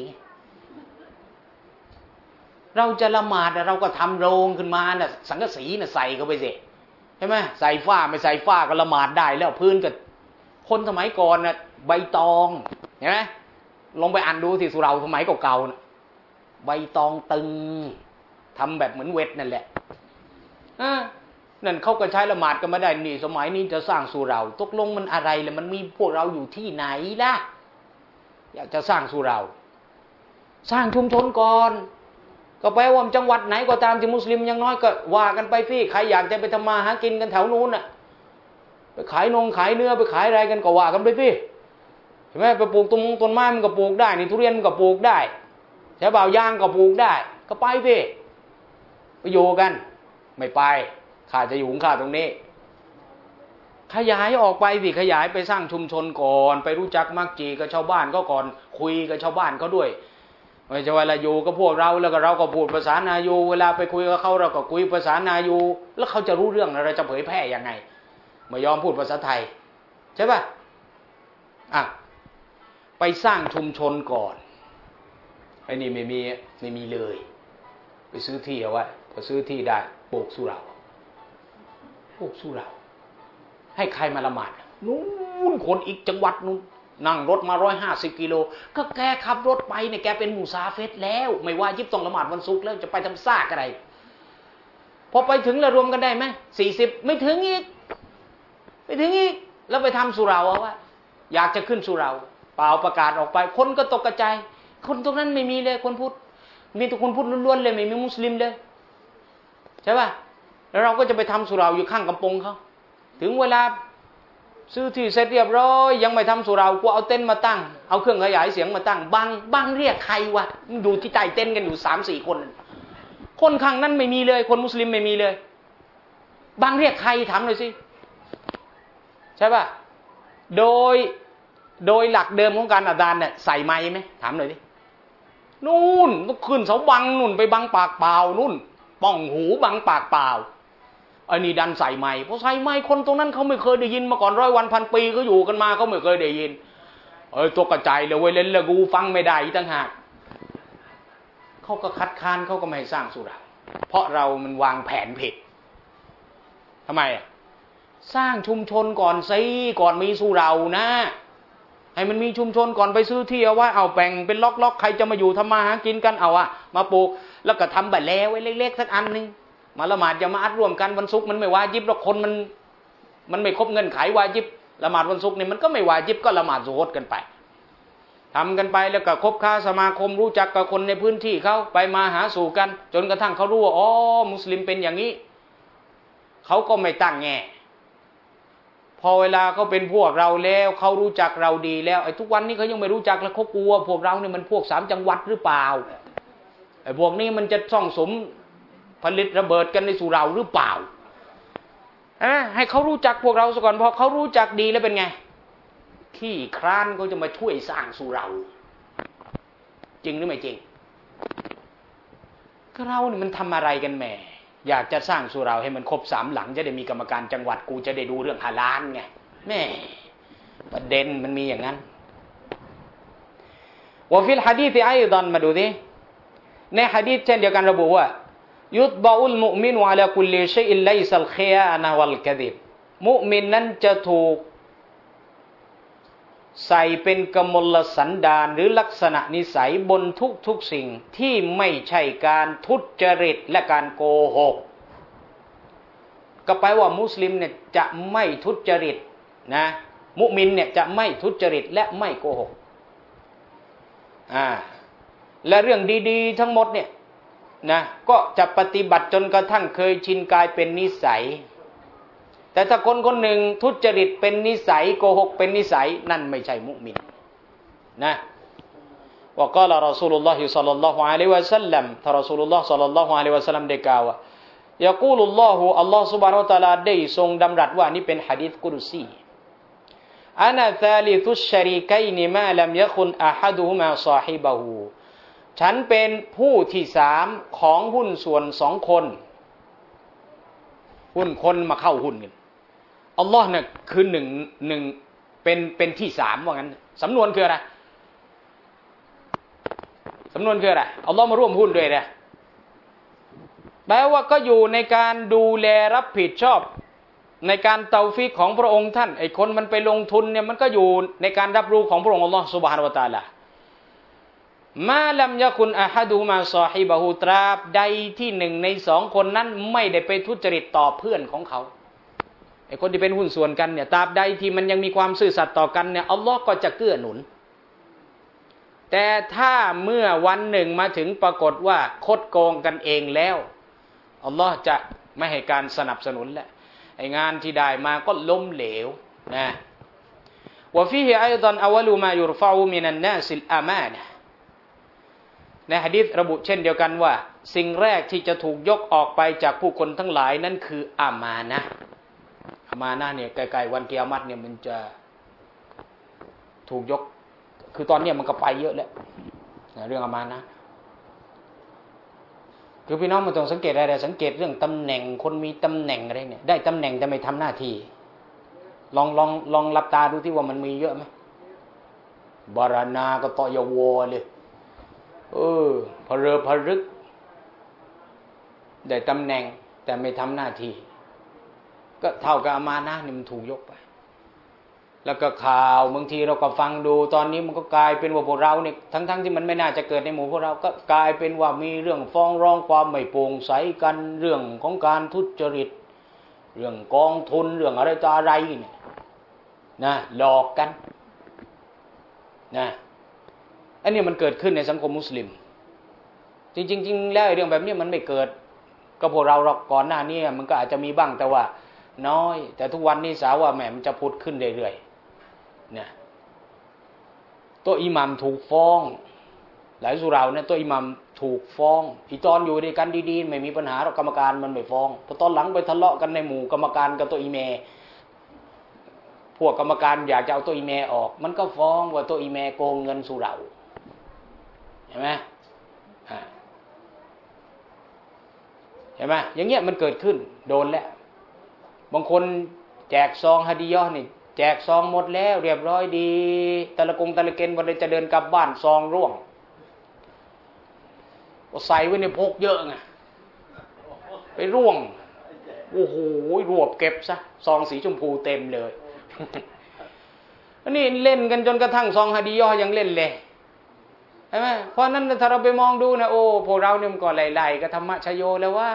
เราจะละหมาดเราก็ทำโรงขึ้นมาน่ะสังกะสีน่ะใส่เข้าไปสิใช่ไหมใส่ฝ้าไม่ใส่ฝ้าก็ละหมาดได้แล้วพื้นก็คนสมัยก่อนน่ะใบตองเห็นไหมลองไปอ่านดูที่สุเหร่าสมัยเก่าๆน่ะใบตองตึงทำแบบเหมือนเวทนั่นแหละอ่านั่นเขาก็ใช้ละหมาดกันมาได้นี่สมัยนี้จะสร้างสุเหร่าตกลงมันอะไรล่ะมันมีพวกเราอยู่ที่ไหนล่ะอยากจะสร้างสุเหร่าสร้างชุมชนก่อนก็แปลว่าจังหวัดไหนก็ตามที่มุสลิมยังน้อยก็ว่ากันไปพี่ใครอยากจะไปทำมาหากินกันแถวนู้นน่ะไปขายนงขายเนื้อไปขายอะไรกันก็ว่ากันไปพี่ใช่ไหมไปปลูกต้นมงต้นไม้มันก็ปลูกได้นี่ทุเรียนมันก็ปลูกได้ใช่เปล่ายางก็ปลูกได้ก็ไปพี่ไปอยู่กันไม่ไปข้าจะอยู่ของข้าตรงนี้ขยายออกไปสิขยายไปสร้างชุมชนก่อนไปรู้จักมักจีกับชาวบ้านก็ก่อนคุยกับชาวบ้านเขาด้วยไม่ใช่เวลาอยู่กับพวกเราแล้วก็เราก็พูดภาษานายูเวลาไปคุยกับเขาเราก็คุยภาษานายูแล้วเขาจะรู้เรื่องเราจะเผยแพร่ยังไงไม่ยอมพูดภาษาไทยใช่ป่ะอ่ะไปสร้างชุมชนก่อนไอ้นี่ไม่มีไม่มีเลยไปซื้อที่เอาไว้พอซื้อที่ได้ปลูกสุเหร่าปลูกสุเหร่าให้ใครมาละหมาดนู้นคนอีกจังหวัดนู้นนั่งรถมาร้อยห้าสิบกิโลก็แกขับรถไปเนี่ยแกเป็นมูซาเฟสแล้วไม่ว่ายิบต้องละหมาดวันศุกร์แล้วจะไปทำซากอะไรพอไปถึงแล้วรวมกันได้ไหมสี่สิบไม่ถึงอีกไม่ถึงอีกแล้วไปทำสุเหร่าเอาวะอยากจะขึ้นสุเหร่าเปล่าประกาศออกไปคนก็ตกกระจายคนตรงนั้นไม่มีเลยคนพุทธมีแต่คนพุทธล้วนๆเลยไม่มีมุสลิมเลยใช่ป่ะแล้วเราก็จะไปทำสุเหร่าอยู่ข้างกำปงเขาถึงเวลาซื้อที่เสร็จเรียบร้อยยังไม่ทำสุเหร่ากูเอาเต็นท์มาตั้งเอาเครื่องขยายเสียงมาตั้งบังบังเรียกใครวะดูที่ใต้เต็นท์กันอยู่สามสี่คนคนข้างนั้นไม่มีเลยคนมุสลิมไม่มีเลยบังเรียกใครถามหน่อยสิใช่ป่ะโดยโดยหลักเดิมของการอาดานเนี่ยใส่ไม้ไหมถามหน่อยดินู่นต้องขึ้นเสาบังนู่นไปบังปากเปล่านู่นป้องหูบังปากเปล่าไอ้นี่ดันใส่ไม้เพราะใส่ไม้คนตรงนั้นเขาไม่เคยได้ยินมาก่อนร้อยวันพันปีเขาอยู่กันมาเขาไม่เคยได้ยินเอ้ยตัวกระจายเลยเว้ยเล่นละกูฟังไม่ได้อีกต่างหากเขาก็คัดค้านเขาก็ไม่ให้สร้างสุเหร่าเพราะเรามันวางแผนผิดทำไมอ่ะสร้างชุมชนก่อนสิก่อนมีสุเหร่านะให้มันมีชุมชนก่อนไปซื้อที่เอาไว้เอาแบ่งเป็นล็อกๆใครจะมาอยู่ทำมาหากินกันเอาอะมาปลูกแล้วก็ทำแบบแล้วไว้เล็กๆสักอันนึงมาละหมาดจะมาอัดร่วมกันวันศุกร์มันไม่วาญิบหรอกคนมันมันไม่ครบเงื่อนไขวาญิบละหมาดวันศุกร์นี่มันก็ไม่วาญิบก็ละหมาดซุฮรกันไปทำกันไปแล้วก็คบค้าสมาคมรู้จักกับคนในพื้นที่เขาไปมาหาสู่กันจนกระทั่งเขารู้ว่าอ๋อมุสลิมเป็นอย่างนี้เขาก็ไม่ตั้งแง่พอเวลาเขาเป็นพวกเราแล้วเขารู้จักเราดีแล้วไอ้ทุกวันนี้เขายังไม่รู้จักแล้วเขากลัวพวกเราเนี่ยมันพวกสามจังหวัดหรือเปล่าไอ้พวกนี้มันจะซ่องสมผลิตระเบิดกันในสู่เราหรือเปล่าให้เขารู้จักพวกเราซะก่อนพอเขารู้จักดีแล้วเป็นไงขี้คร้านเขาจะมาช่วยสร้างสู่เราจริงหรือไม่จริงก็เราเนี่ยมันทำอะไรกันแหมอยากจะสร้างสู่เราให้มันครบสามหลังจะได้มีกรรมการจังหวัดกูจะได้ดูเรื่องฮาลาลไงแม่ประเด็นมันมีอย่างนั้นว่าฟิลหะดีษไอฎอนมาดูดิในหะดีษเช่นเดียวกันระบุว่ายุตบะอุลมุมินอะลาคุลลิชัยอินไลซัลคิยานะวัลกะซิบมุมินนั้นจะถูกใส่เป็นกมลสันดานหรือลักษณะนิสัยบนทุกทุกสิ่งที่ไม่ใช่การทุจริตและการโกหกก็แปลว่ามุสลิมเนี่ยจะไม่ทุจริตนะมุมินเนี่ยจะไม่ทุจริตและไม่โกหกอ่าและเรื่องดีๆทั้งหมดเนี่ยนะก็จะปฏิบัติจนกระทั่งเคยชินกลายเป็นนิสัยแต่ถ้าคนคนหนึ่งทุจริตเป็นนิสัยโกหกเป็นนิสัยนั่นไม่ใช่มุมินนะว่าก็ละรอซูลุลลอฮิศ็อลลัลลอฮุอะลัยฮิวะซัลลัมท่านรอซูลุลลอฮ์ศ็อลลัลลอฮุอะลัยฮิวะซัลลัมได้กล่าวว่ายะกูลุลลอฮุอัลลอฮ์ซุบฮานะฮูวะตะอาลาได้ทรงดำรัสว่านี่เป็นหะดีษกุดุซีอานะซาลิซุชชะรีกัยนมาลัมยะคุนอะฮัดุฮุมาซอฮิบะฮูฉันเป็นผู้ที่สามของหุ้นส่วนสองคนหุ้นคนมาเข้าหุ้นกันอัลลอฮ์เนี่ยคือหนึ่งหนึ่งเป็นเป็นที่สามว่างั้นสำนวนคืออะไรสำนวนคืออะไรอัลลอฮ์มาร่วมหุ้นด้วยนะแปลว่าก็อยู่ในการดูแลรับผิดชอบในการเตาฟิกของพระองค์ท่านไอ้คนมันไปลงทุนเนี่ยมันก็อยู่ในการรับรู้ของพระองค์อัลลอฮ์ซุบฮานะฮูวะตะอาลามาลัมยะคุนอะฮัดุมาซอฮิบะฮูตราบใดที่หนึ่งในสองคนนั้นไม่ได้ไปทุจริตต่อเพื่อนของเขาไอ้คนที่เป็นหุ้นส่วนกันเนี่ยตราบใดที่มันยังมีความซื่อสัตย์ต่อกันเนี่ยอัลลอฮ์ก็จะเกื้อหนุนแต่ถ้าเมื่อวันหนึ่งมาถึงปรากฏว่าคดโกงกันเองแล้วอัลลอฮ์จะไม่ให้การสนับสนุนแล้วไอ้งานที่ได้มาก็ล้มเหลวนะวะฟีฮิอัยฎอนอวลุมายุรฟะอูมินันนาซิลอามานะในหะดีษระบุเช่นเดียวกันว่าสิ่งแรกที่จะถูกยกออกไปจากผู้คนทั้งหลายนั่นคืออามานะห์อามานะห์เนี่ยใกล้ๆวันกิยามะฮ์เนี่ยมันจะถูกยกคือตอนนี้มันก็ไปเยอะแล้วเรื่องอามานะห์คือพี่น้องมันต้องสังเกตอะไรสังเกตเรื่องตำแหน่งคนมีตำแหน่งอะไรเนี่ยได้ตำแหน่งแต่ไม่ทำหน้าที่ลองลองลองหลับตาดูที่ว่ามันมีเยอะไหมบารานาก็ตอยโวเลยเออพเรอพรึกได้ตำแหน่งแต่ไม่ทำหน้าที่ก็เท่ากับอามานะห์นี่มันถูกยกไปแล้วก็ข่าวบางทีเราก็ฟังดูตอนนี้มันก็กลายเป็นว่าพวกเราเนี่ยทั้งๆที่มันไม่น่าจะเกิดในหมู่พวกเราก็กลายเป็นว่ามีเรื่องฟ้องร้องความไม่โปร่งใสกันเรื่องของการทุจริตเรื่องกองทุนเรื่องอะไรต่ออะไรเนี่ยนะหลอกกันนะอันนี้มันเกิดขึ้นในสังคมมุสลิมจริงๆจริงแล้วเรื่องแบบนี้มันไม่เกิดก็พวกเราก่อนหน้านี้มันก็อาจจะมีบ้างแต่ว่าน้อยแต่ทุกวันนี้สาวว่าแหมมันจะพุดขึ้นเรื่อยๆเนี่ยตัวอิหมัมถูกฟ้องหลายสุราเนี่ยตัวอิหมัมถูกฟ้องอีตอนอยู่ด้วยกันดีๆไม่มีปัญหาหรอกกรรมการมันไม่ฟ้องพอตอนหลังไปทะเลาะกันในหมู่กรรมการกับตัวอิเมพวกกรรมการอยากจะเอาตัวอิเมออกมันก็ฟ้องว่าตัวอิเมโกงเงินสุราเห็นไหมเห็นไหมอย่างเงี้ยมันเกิดขึ้นโดนแล้วบางคนแจกซองฮะดียะห์นี่แจกซองหมดแล้วเรียบร้อยดีตะละกงตะละเกนวันนี้จะเดินกลับบ้านซองร่วงก็ใส่ไว้ในพกเยอะไงไปร่วงโอ้โหรวบเก็บซะซองสีชมพูเต็มเลยอันนี้เล่นกันจนกระทั่งซองฮะดียะห์ยังเล่นเลยใช่ไหมเพราะนั้นถ้าเราไปมองดูนะโอ้พวกเราเนี่ยมันก็ไล่ๆกับธรรมชโยแล้วว่า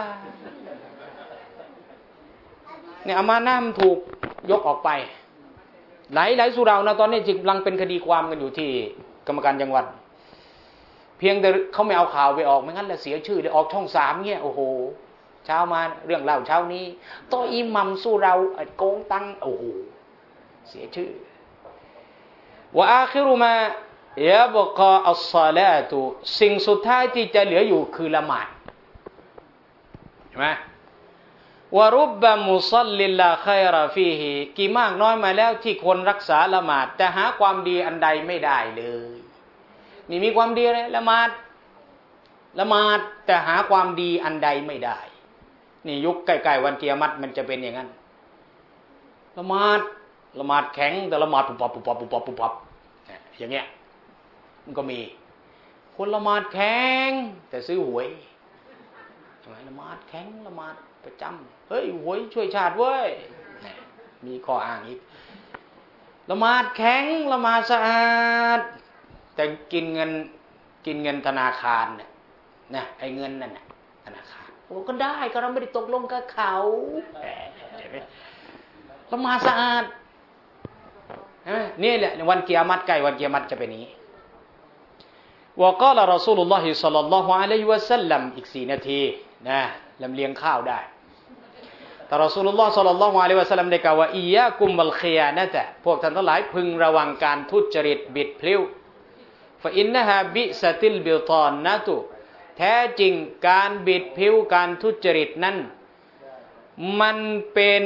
เนี่ยอามานะห์มันถูกยกออกไปหลายหลายสุรานะตอนนี้จิกำลังเป็นคดีความกันอยู่ที่กรรมการจังหวัดเพียงแต่เขาไม่เอาข่าวไปออกไม่งั้นแล้วเสียชื่อเลยออกช่องสามเนี่ยโอ้โหเช้ามาเรื่องเล่าเช้านี้โตอิหมัมสู้เราโกงตังโอ้โหเสียชื่อว่าอาคิรุมายะบกออัลศอลาตุสิ่งสุดท้ายที่จะเหลืออยู่คือละหมาดใช่ไหมวะรุบบะมุซัลลิลลาคัยรอฟีฮิกี่มากน้อยมาแล้วที่คนรักษาละหมาดแต่หาความดีอันใดไม่ได้เลยนี่มีความดีเลยละหมาดละหมาดแต่หาความดีอันใดไม่ได้นี่ยุคใกล้ๆวันกิยามะฮ์มันจะเป็นอย่างนั้นละหมาดละหมาดแข็งแต่ละหมาดปุบปับปุบปับปุบปับปุบปับอย่างเงี้ยมันก็มีคนละหมาดแข็งแต่ซื้อหวยทำไมละหมาดแข็งละหมาดประจำเฮ้ยหวยช่วยชาติเว้ยมีข้ออ้างอีกละหมาดแข็งละหมาดสะอาดแต่กินเงินกินเงินธนาคารเนี่ยนะไอ้เงินนั่นน่ะธนาคารโอ้ก็ได้ก็เราไม่ได้ตกลงกับเขาละหมาดสะอาดนี่แหละวันกิยามะฮ์ใกล้วันกิยามะฮ์จะเป็นนี้วะกาลรอซูลุลลอฮิศ็อลลัลลอฮุอะลัยฮิวะซัลลัมอีกสี่นาทีนะลำเลียงข้าวได้แต่รอซูลุลลอฮ์ศ็อลลัลลอฮุอะลัยฮิวะซัลลัมได้กล่าวว่าอียากุมวัลคิยานะตะพวกท่านทั้งหลายพึงระวังการทุจริตบิดพลิ้วฟะอินนะฮาบิซะติลบิฏอนนะตุแท้จริงการบิดพลิ้วการทุจริตนั้นมันเป็น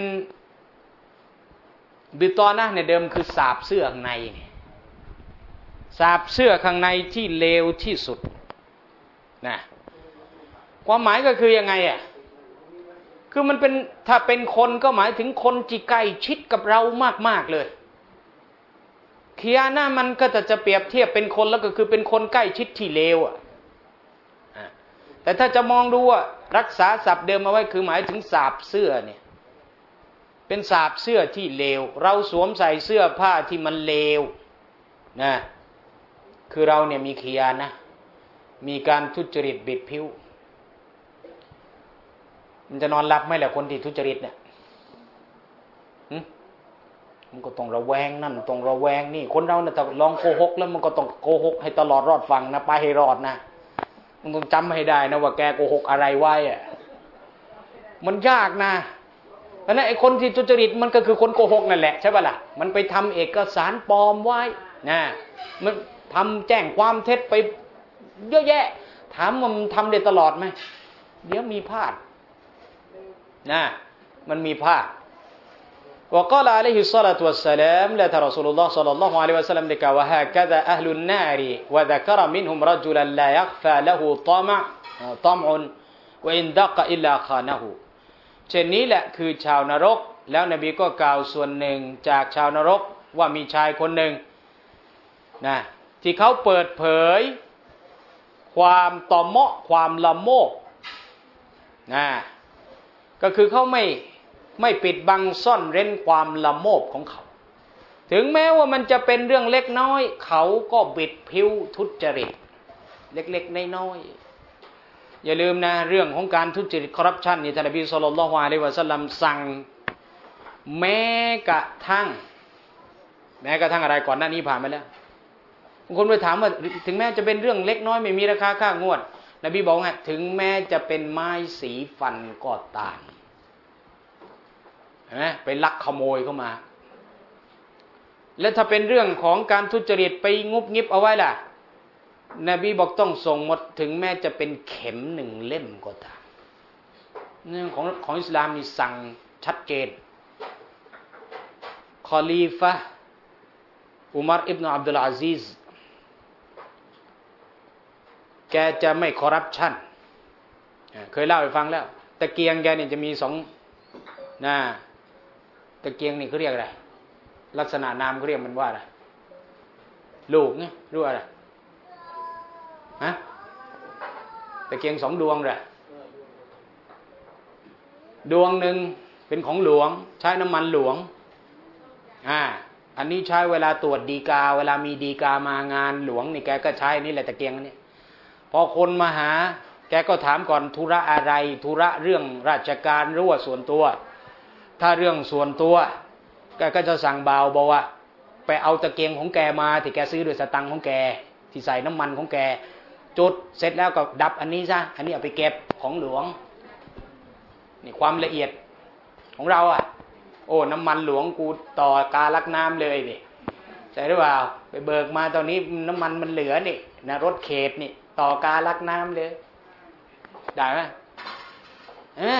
บิฏอนะห์เนี่ยเดิมคือสาบเสื้อข้างในสาบเสื้อข้างในที่เลวที่สุดนะความหมายก็คือยังไงอ่ะคือมันเป็นถ้าเป็นคนก็หมายถึงคนที่ใกล้ชิดกับเรามากๆเลยคียานะมันก็จะจะเปรียบเทียบเป็นคนแล้วก็คือเป็นคนใกล้ชิดที่เลวอ่ะแต่ถ้าจะมองดูว่ารักษาศัพท์เดิมเอาไว้คือหมายถึงสาบเสื้อเนี่ยเป็นสาบเสื้อที่เลวเราสวมใส่เสื้อผ้าที่มันเลวนะคือเราเนี่ยมีคียานะมีการทุจริตบิดพลิ้วมันจะนอนหลับไหมแหละคนที่ทุจริตเนี่ยมันก็ต้องระแวงนั่นต้องระแวงนี่คนเราเนี่ยแต่ลองโกหกแล้วมันก็ต้องโกหกให้ตลอดรอดฟังนะไปให้รอดนะมันต้องจำให้ได้นะว่าแกโกหกอะไรไว้อะมันยากนะเพราะนั้นไอ้คนที่ทุจริตมันก็คือคนโกหกนั่นแหละใช่ป่ะล่ะมันไปทำเอกสารปลอมไว้นะมันทำแจ้งความเท็จไปเยอะแยะถามว่ามันทำได้ตลอดไหมเดี๋ยวมีพลาดนะมันมีพลาดวะกาลอะลัยฮิศศอลาตุวัสสลามและท่านรอซูลุลลอฮ์ศ็อลลัลลอฮุอะลัยฮิวะซัลลัมได้กล่าวว่าฮะกะซาอะห์ลุนนารวะซะกะรมินฮุมรจุลันลายักฟาละฮูฏอมะฏอมอุนวะอินดักอิลลาคานะฮูเช่นนี้แหละคือชาวนรกแล้วนบีก็กล่าวส่วนหนึ่งจากชาวนรกว่ามีชายคนหนึ่งนะที่เขาเปิดเผยความต่อเหมาะความละโมบนะก็คือเขาไม่ไม่ปิดบังซ่อนเร้นความละโมบของเขาถึงแม้ว่ามันจะเป็นเรื่องเล็กน้อยเขาก็บิดผิวทุจริตเล็กๆน้อยๆอย่าลืมนะเรื่องของการทุจริตคอร์รัปชันนี่ท่านนบีศ็อลลัลลอฮุอะลัยฮิวะซัลลัมสั่งแม้กระทั่งแม้กระทั่งอะไรก่อนหน้านี้ผ่านมาแล้วบางคนไปถามว่าถึงแม้จะเป็นเรื่องเล็กน้อยไม่มีราคาค่างวดนบีบอกว่าถึงแม้จะเป็นไม้สีฟันก็ตามเห็นไหมไปลักขโมยเข้ามาแล้วถ้าเป็นเรื่องของการทุจริตไปงุบงิบเอาไว้ล่ะนบีบอกต้องส่งหมดถึงแม้จะเป็นเข็มหนึ่งเล่มก็ตามเรื่องของของอิสลามนี่สั่งชัดเจนคอลีฟะห์อุมัรอิบนุอับดุลอาซีซแกจะไม่คอร์รัปชันเคยเล่าให้ฟังแล้วตะเกียงแกนี่จะมีสองนะตะเกียงนี่เขาเรียกอะไรลักษณะนามเขาเรียกมันว่าอะไรลูกไงรู้อะไรฮะตะเกียงสองดวงเลยดวงหนึ่งเป็นของหลวงใช้น้ำมันหลวงอ่าอันนี้ใช้เวลาตรวจดีกาเวลามีดีกามางานหลวงนี่แกก็ใช้นี่แหละตะเกียงนี่พอคนมาหาแกก็ถามก่อนธุระอะไรธุระเรื่องราชการหรือว่าส่วนตัวถ้าเรื่องส่วนตัวแกก็จะสั่งบ่าวบอกว่าไปเอาตะเกียงของแกมาที่แกซื้อด้วยสตังค์ของแกที่ใส่น้ำมันของแกจุดเสร็จแล้วก็ดับอันนี้ซะอันนี้เอาไปเก็บของหลวงนี่ความละเอียดของเราอ่ะโอ้น้ำมันหลวงกูต่อกาลักน้ำเลยนี่ใช่หรือเปล่าไปเบิกมาตอนนี้น้ำมันมันเหลือนี่นะรถเขตนี่ต่อกาลักน้ำเลยได้ไหมเอ๊ะ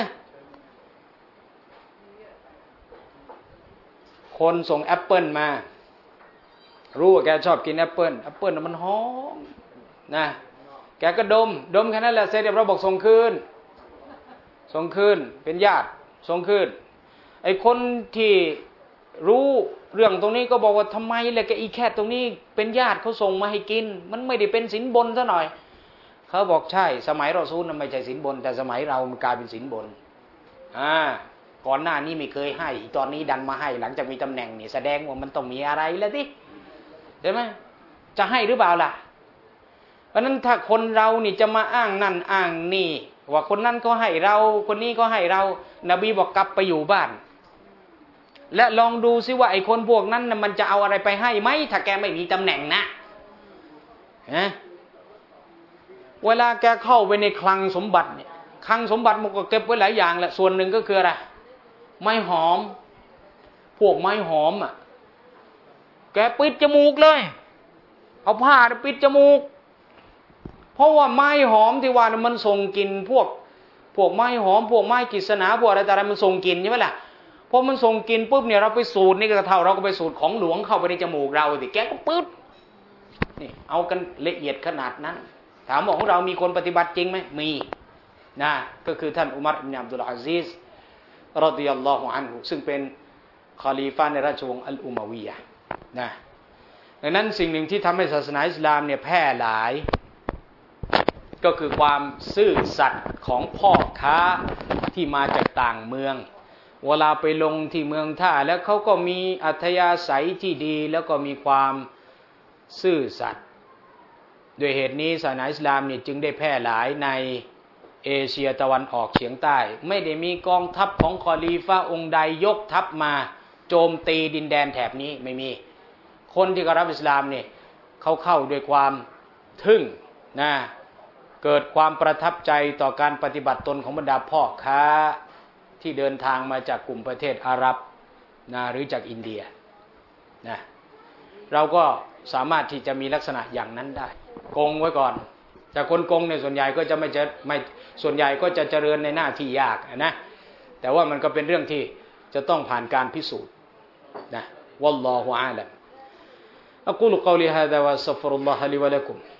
คนส่งแอปเปิลมารู้ว่าแกชอบกินแอปเปิลแอปเปิลมันหอมนะแกก็ดมดมแค่นั้นแหละเสร็จเดี๋ยวเราบอกส่งคืนส่งคืนเป็นญาติส่งคืนไอ้คนที่รู้เรื่องตรงนี้ก็บอกว่าทำไมแหละแกอีแค่ตรงนี้เป็นญาติเขาส่งมาให้กินมันไม่ได้เป็นสินบนซะหน่อยเขาบอกใช่สมัยรอซูลนั้นไม่ใช่สินบนแต่สมัยเรามันกลายเป็นสินบนอ่าก่อนหน้านี้ไม่เคยให้ตอนนี้ดันมาให้หลังจากมีตำแหน่งนี่แสดงว่ามันต้องมีอะไรแล้วดิใช่ไหมจะให้หรือเปล่าล่ะเพราะนั้นถ้าคนเรานี่จะมาอ้างนั่นอ้างนี่ว่าคนนั้นก็ให้เราคนนี้ก็ให้เรานบีบอกกลับไปอยู่บ้านและลองดูซิว่าไอ้คนพวกนั้นน่ะมันจะเอาอะไรไปให้ไหมถ้าแกไม่มีตำแหน่งนะฮะเวลาแกเข้าไปในคลังสมบัติเนี่ยคลังสมบัติมันก็เก็บไว้หลายอย่างแหละส่วนหนึ่งก็คืออะไรไม้หอมพวกไม้หอมอ่ะแกปิดจมูกเลยเอาผ้าปิดจมูกเพราะว่าไม้หอมที่ว่ามันส่งกลิ่นพวกพวกไม้หอมพวกไม้กฤษณาพวกอะไรแต่อะไรมันส่งกลิ่นใช่ไหมล่ะพอมันส่งกลิ่นปุ๊บเนี่ยเราไปสูดนี่ก็เท่าเราก็ไปสูดของหลวงเข้าไปในจมูกเราสิแกก็ปึ๊บนี่เอากันละเอียดขนาดนั้นถามว่าของเรามีคนปฏิบัติจริงไหมมีนะก็คือท่านอุมัรอิบนุอับดุลอาซิซรอฎิยัลลอฮุอันฮุซึ่งเป็นคอลีฟะในราชวงศ์อัลอุมัวียะห์นะดังนั้นสิ่งหนึ่งที่ทำให้ศาสนาอิสลามเนี่ยแพร่หลายก็คือความซื่อสัตย์ของพ่อค้าที่มาจากต่างเมืองเวลาไปลงที่เมืองท่าแล้วเขาก็มีอัธยาศัยที่ดีแล้วก็มีความซื่อสัตย์ด้วยเหตุนี้ศาสนาอิสลามเนี่ยจึงได้แพร่หลายในเอเชียตะวันออกเฉียงใต้ไม่ได้มีกองทัพของคอลีฟะองค์ใดยกทัพมาโจมตีดินแดนแถบนี้ไม่มีคนที่รับอิสลามเนี่ยเขาเข้าด้วยความทึ่งนะเกิดความประทับใจต่อการปฏิบัติตนของบรรดาพ่อค้าที่เดินทางมาจากกลุ่มประเทศอาหรับนะหรือจากอินเดียนะเราก็สามารถที่จะมีลักษณะอย่างนั้นได้กงไว้ก่อนแต่คนกงเนี่ยส่วนใหญ่ก็จะไม่จะไม่ส่วนใหญ่ก็จะเจริญในหน้าที่ยากนะแต่ว่ามันก็เป็นเรื่องที่จะต้องผ่านการพิสูจน์นะวัลลอฮุอาลัมอะกูลุกอลิฮาซา วะอัสตัฆฟิรุลลอฮะลิวะละกุม